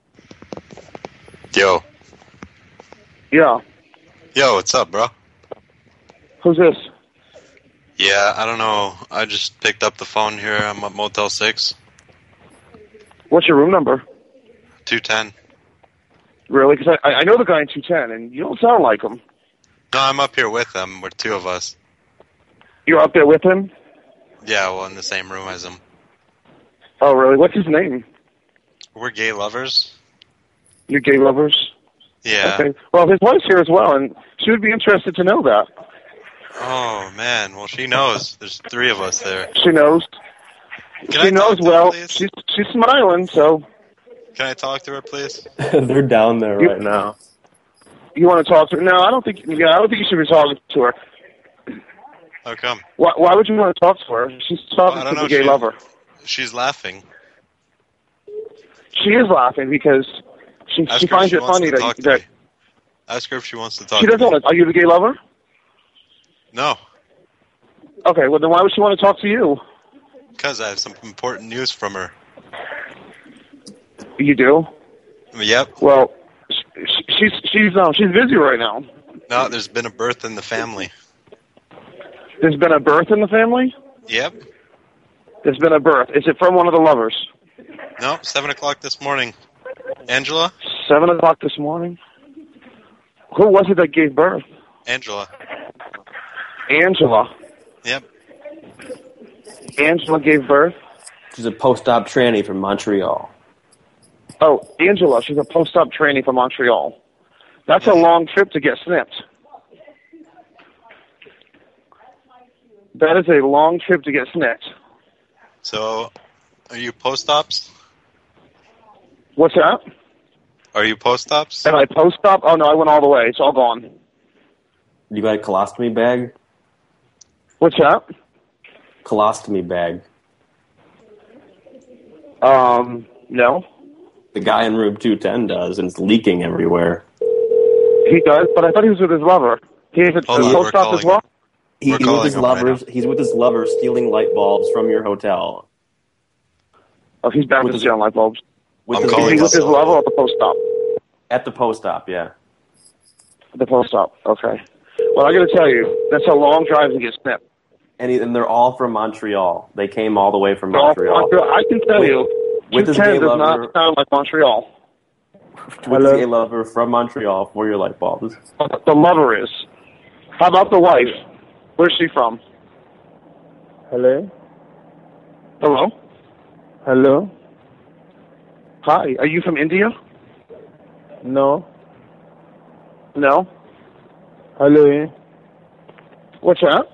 Yo. Yeah. Yo, what's up, bro? Who's this? Yeah, I don't know. I just picked up the phone here. I'm at Motel 6. What's your room number? 210. Really? Because I know the guy in 210, and you don't sound like him. No, I'm up here with him. We're 2 of us. You're up there with him? Yeah, well, in the same room as him. Oh, really? What's his name? We're gay lovers. You're gay lovers? Yeah. Okay. Well, his wife's here as well, and she would be interested to know that. Oh, man. Well, she knows. There's 3 of us there. She knows. She knows well. She's smiling, so... Can I talk to her, please? They're down there right now. You want to talk to her? No, I don't think you should be talking to her. How come? Why would you want to talk to her? She's talking to the gay lover. She's laughing. She is laughing because she finds it funny that... Ask her if she wants to talk. She doesn't want to... Are you the gay lover? No. Okay, well then why would she want to talk to you? Because I have some important news from her. You do? Yep. Well, she's busy right now. No, there's been a birth in the family. There's been a birth in the family? Yep. There's been a birth. Is it from one of the lovers? No, 7 o'clock this morning. Angela? 7 o'clock this morning? Who was it that gave birth? Angela. Angela. Yep. Angela gave birth? She's a post-op tranny from Montreal. Oh, Angela. She's a post-op trainee from Montreal. That's a long trip to get snipped. That is a long trip to get snipped. So, are you post-ops? What's that? Are you post-ops? Am I post-op? Oh, no, I went all the way. It's all gone. You got a colostomy bag? What's that? Colostomy bag. No. The guy in room 210 does, and it's leaking everywhere. He does, but I thought he was with his lover. He's a post-op as well? He's with his lovers. He's with his lover stealing light bulbs from your hotel. Oh, he's back with stealing light bulbs. With Is he with his lover at the post-op? At the post-op, yeah. At the post-op, okay. Well, I got to tell you, that's a long drive to get snipped. And they're all from Montreal. They came all the way from Montreal. I can tell you, with his gay does lover, not sound like Montreal. With his gay lover from Montreal for your light bulbs. The lover is. How about the wife? Where's she from? Hello? Hello? Hello? Hi, are you from India? No. No? Hello? What's that?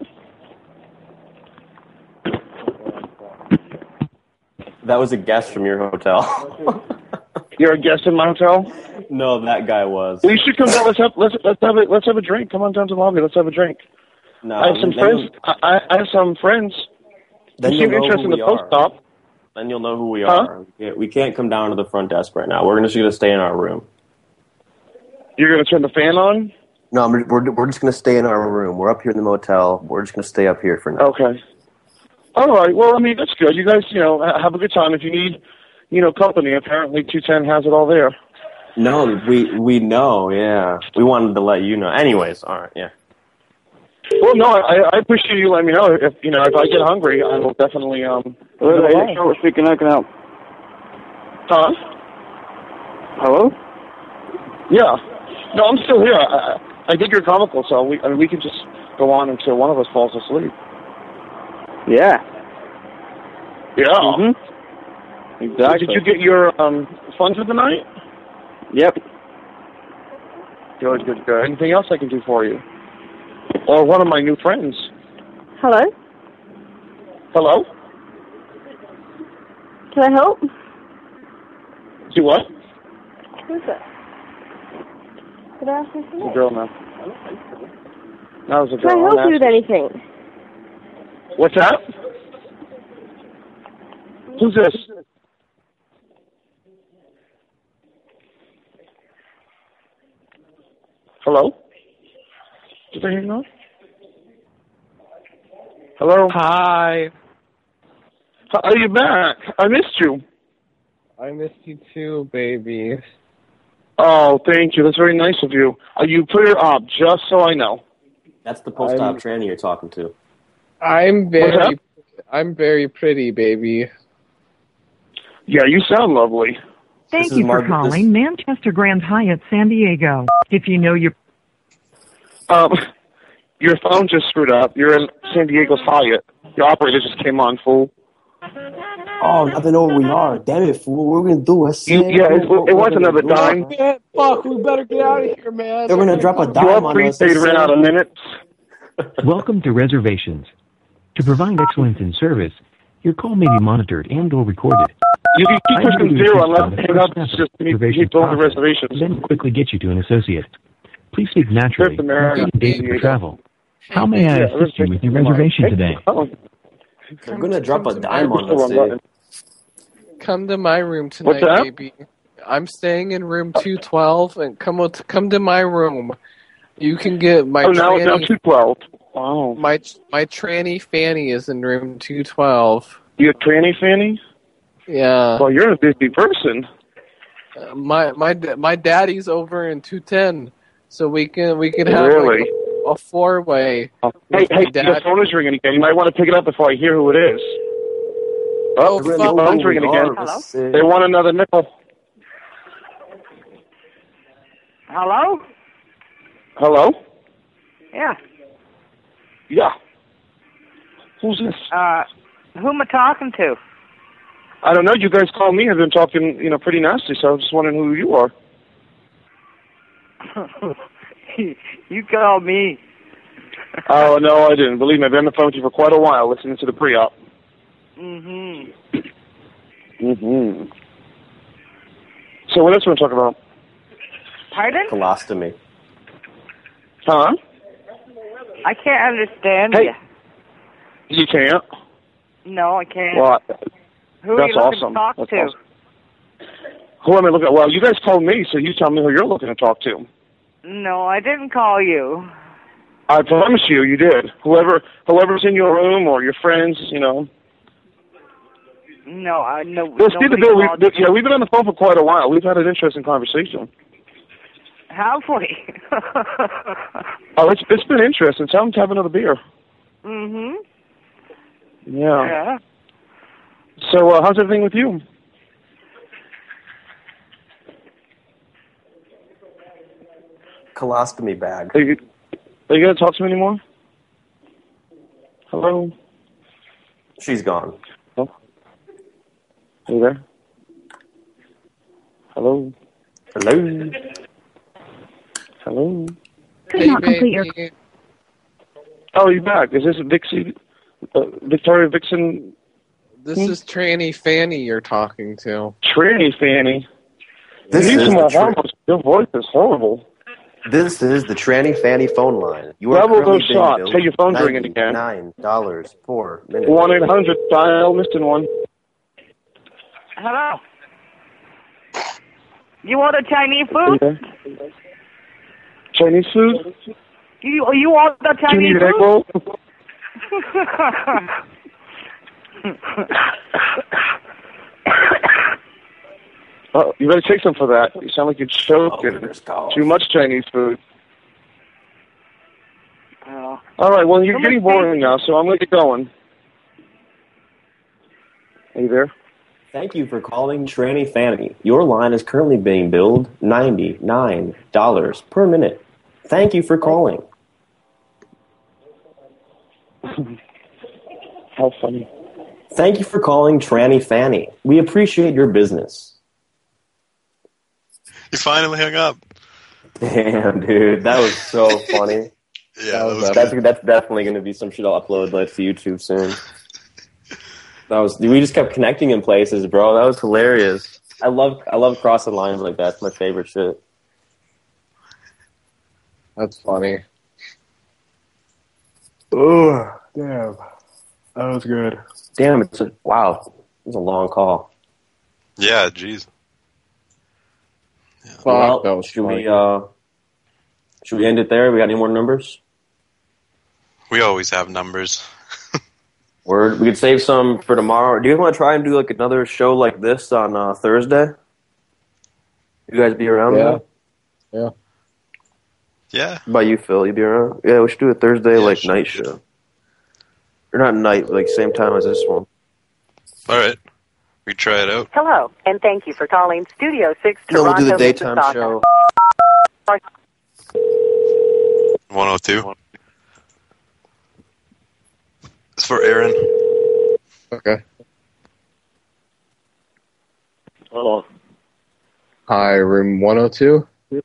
That was a guest from your hotel. You're a guest in my hotel? No, that guy was. We should come down. Let's have a drink. Come on down to the lobby. Let's have a drink. No, I have some friends. I have some friends. Then You you'll seem know interested who in the we are. post-op. Then you'll know who we are. We can't come down to the front desk right now. We're just going to stay in our room. You're going to turn the fan on? No, we're just going to stay in our room. We're up here in the motel. We're just going to stay up here for now. Okay. All right. Well, I mean, that's good. You guys, have a good time. If you need, company, apparently 210 has it all there. No, we know, yeah. We wanted to let you know. Anyways, all right, yeah. Well, no, I appreciate you letting me know. If I get hungry, I will definitely Hello, speaking. I can help. Huh? Hello? Yeah. No, I'm still here. I think you're comical, so we can just go on until one of us falls asleep. Yeah. Yeah. Mm-hmm. Exactly. Did you get your fun for the night? Yep. Good. Anything else I can do for you? Or one of my new friends. Hello? Hello? Can I help? Do what? Who's it? Did I ask you It's a something? girl now. That was a girl. Can I help you with anything? What's that? Who's this? Hello? Did I hear you? Hello? Hi. Are you back? I missed you. I missed you too, baby. Oh, thank you. That's very nice of you. You put her up, just so I know. That's the post-op tranny you're talking to. I'm very pretty, baby. Yeah, you sound lovely. Thank you for calling Manchester Grand Hyatt San Diego. If you know your... Your phone just screwed up. You're in San Diego's Hyatt. Your operator just came on, fool. Oh, now they know where we are. Damn it, fool. What are we going to do? It was another dime. Fuck, we better get out of here, man. They're going to drop a dime on us. Prepaid ran out of minutes. Welcome to reservations. To provide excellence in service, your call may be monitored and or recorded. You can keep pushing zero unless hang up. It's just keep building the reservations. Then quickly get you to an associate. Please speak naturally. Date for travel. How may I assist you with your reservation today? They're going to drop a dime on us. Come to my room tonight, baby. I'm staying in room 212, and come to my room. You can get my now 212. Wow. My tranny Fanny is in room 212. Your tranny Fanny? Yeah. Well, you're a busy person. My daddy's over in 210. so we can have Really? like a four-way. Hey, your phone is ringing again. You might want to pick it up before I hear who it is. Oh, the phone's ringing again. Hello? They want another nickel. Hello? Hello? Yeah. Yeah. Who's this? Who am I talking to? I don't know. You guys called me. I've been talking, pretty nasty, so I was just wondering who you are. You called me. Oh, no, I didn't. Believe me, I've been on the phone with you for quite a while listening to the pre-op. Mm-hmm. Mm-hmm. So what else do you want to talk about? Pardon? Colostomy. Huh? I can't understand Hey. you. You can't? No, I can't. Well, Who are that's you looking awesome. to talk That's to? awesome. Who am I looking at? Well, you guys called me, so you tell me who you're looking to talk to. No, I didn't call you. I promise you, you did. Whoever's in your room or your friends, No, I no. Let's see the nobody deal. called you. We've been on the phone for quite a while. We've had an interesting conversation. Have we? Oh, it's been interesting. Tell them to have another beer. Mm-hmm. Yeah. So, how's everything with you? Colostomy bag. Are you going to talk to me anymore? Hello? She's gone. Oh. Are you there? Hello? Hello? Hello? Could not complete your. Oh, you're back. Is this Victoria Vixen? This is Tranny Fanny you're talking to. Tranny Fanny? This is your voice is horrible. This is the Tranny Fanny phone line. You are Double currently those being shots. billed Hey, your phone's ringing again. $99 per minute. 1-800-DIAL, missing one. Hello. You want a Chinese food? Chinese food? You want the Do you Chinese need an egg food? roll? Oh, you better take some for that. You sound like you're choking. Too much Chinese food. All right, well, you're getting boring now, so I'm going to get going. Are you there? Thank you for calling Tranny Fanny. Your line is currently being billed $99 per minute. Thank you for calling. How funny. Thank you for calling Tranny Fanny. We appreciate your business. You finally hung up. Damn, dude, that was so funny. Yeah, that's definitely going to be some shit I'll upload to YouTube soon. We just kept connecting in places, bro. That was hilarious. I love crossing lines like that. It's my favorite shit. That's funny. Oh, damn. That was good. Damn, wow. It was a long call. Yeah, jeez. Yeah. Well, should we end it there? We got any more numbers? We always have numbers. Word. We could save some for tomorrow. Do you guys want to try and do like another show like this on Thursday? You guys be around? Yeah. Yeah. Yeah. How about you, Phil? You be around? Yeah, we should do a Thursday night show. Or not night, like same time as this one. All right. We try it out. Hello, and thank you for calling Studio 6 No, we'll Toronto, do the daytime Mississauga. show. 102. It's for Aaron. Okay. Hello. Hi, room 102.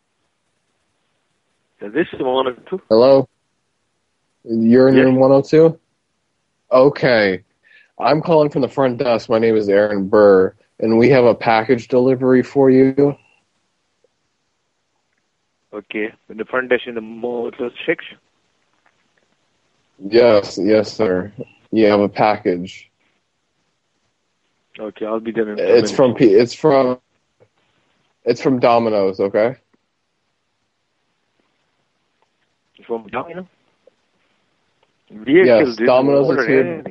This is 102. Hello? You're in room 102? Okay. I'm calling from the front desk. My name is Aaron Burr, and we have a package delivery for you. Okay. In the front desk in the motor 6. Yes, sir. You have a package. Okay, I'll be there in It's from Domino's, okay? From Domino's? Yes, Domino's is here.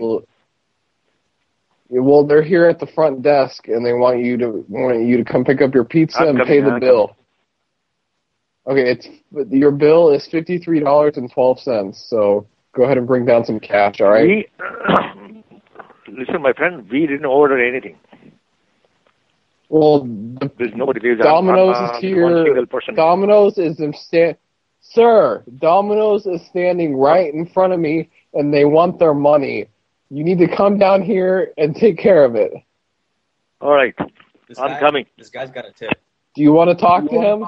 Well, they're here at the front desk, and they want you to come pick up your pizza and pay the bill. Okay, your bill is $53.12. So go ahead and bring down some cash. All right. Listen, my friend, we didn't order anything. Well, there's nobody. There's Domino's is here. One single person. Domino's is Sir, Domino's is standing right in front of me, and they want their money. You need to come down here and take care of it. All right, I'm coming. This guy's got a tip. Do you want to talk to him?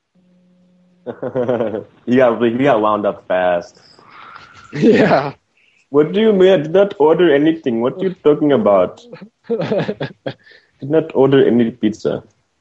You got wound up fast. Yeah. What do you mean? I did not order anything. What are you talking about? Did not order any pizza.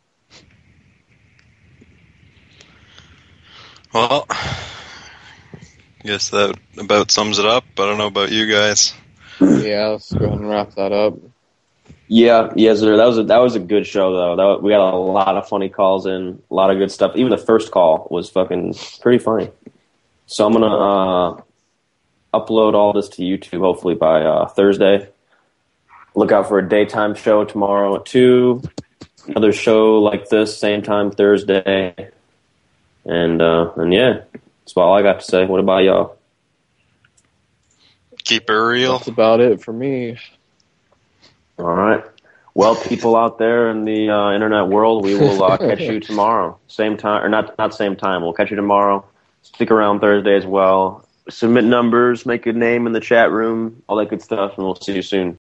Well, guess that about sums it up. I don't know about you guys. Yeah, let's go ahead and wrap that up. Yeah, yes, sir. That was a good show, though. We got a lot of funny calls in, a lot of good stuff. Even the first call was fucking pretty funny. So I'm gonna upload all this to YouTube hopefully by Thursday. Look out for a daytime show tomorrow at 2. Another show like this, same time Thursday. And yeah, that's all I got to say. What about y'all? Keep it real. That's about it for me. All right. Well, people out there in the internet world, we will catch you tomorrow. Same time, or not same time. We'll catch you tomorrow. Stick around Thursday as well. Submit numbers, make your name in the chat room, all that good stuff, and we'll see you soon.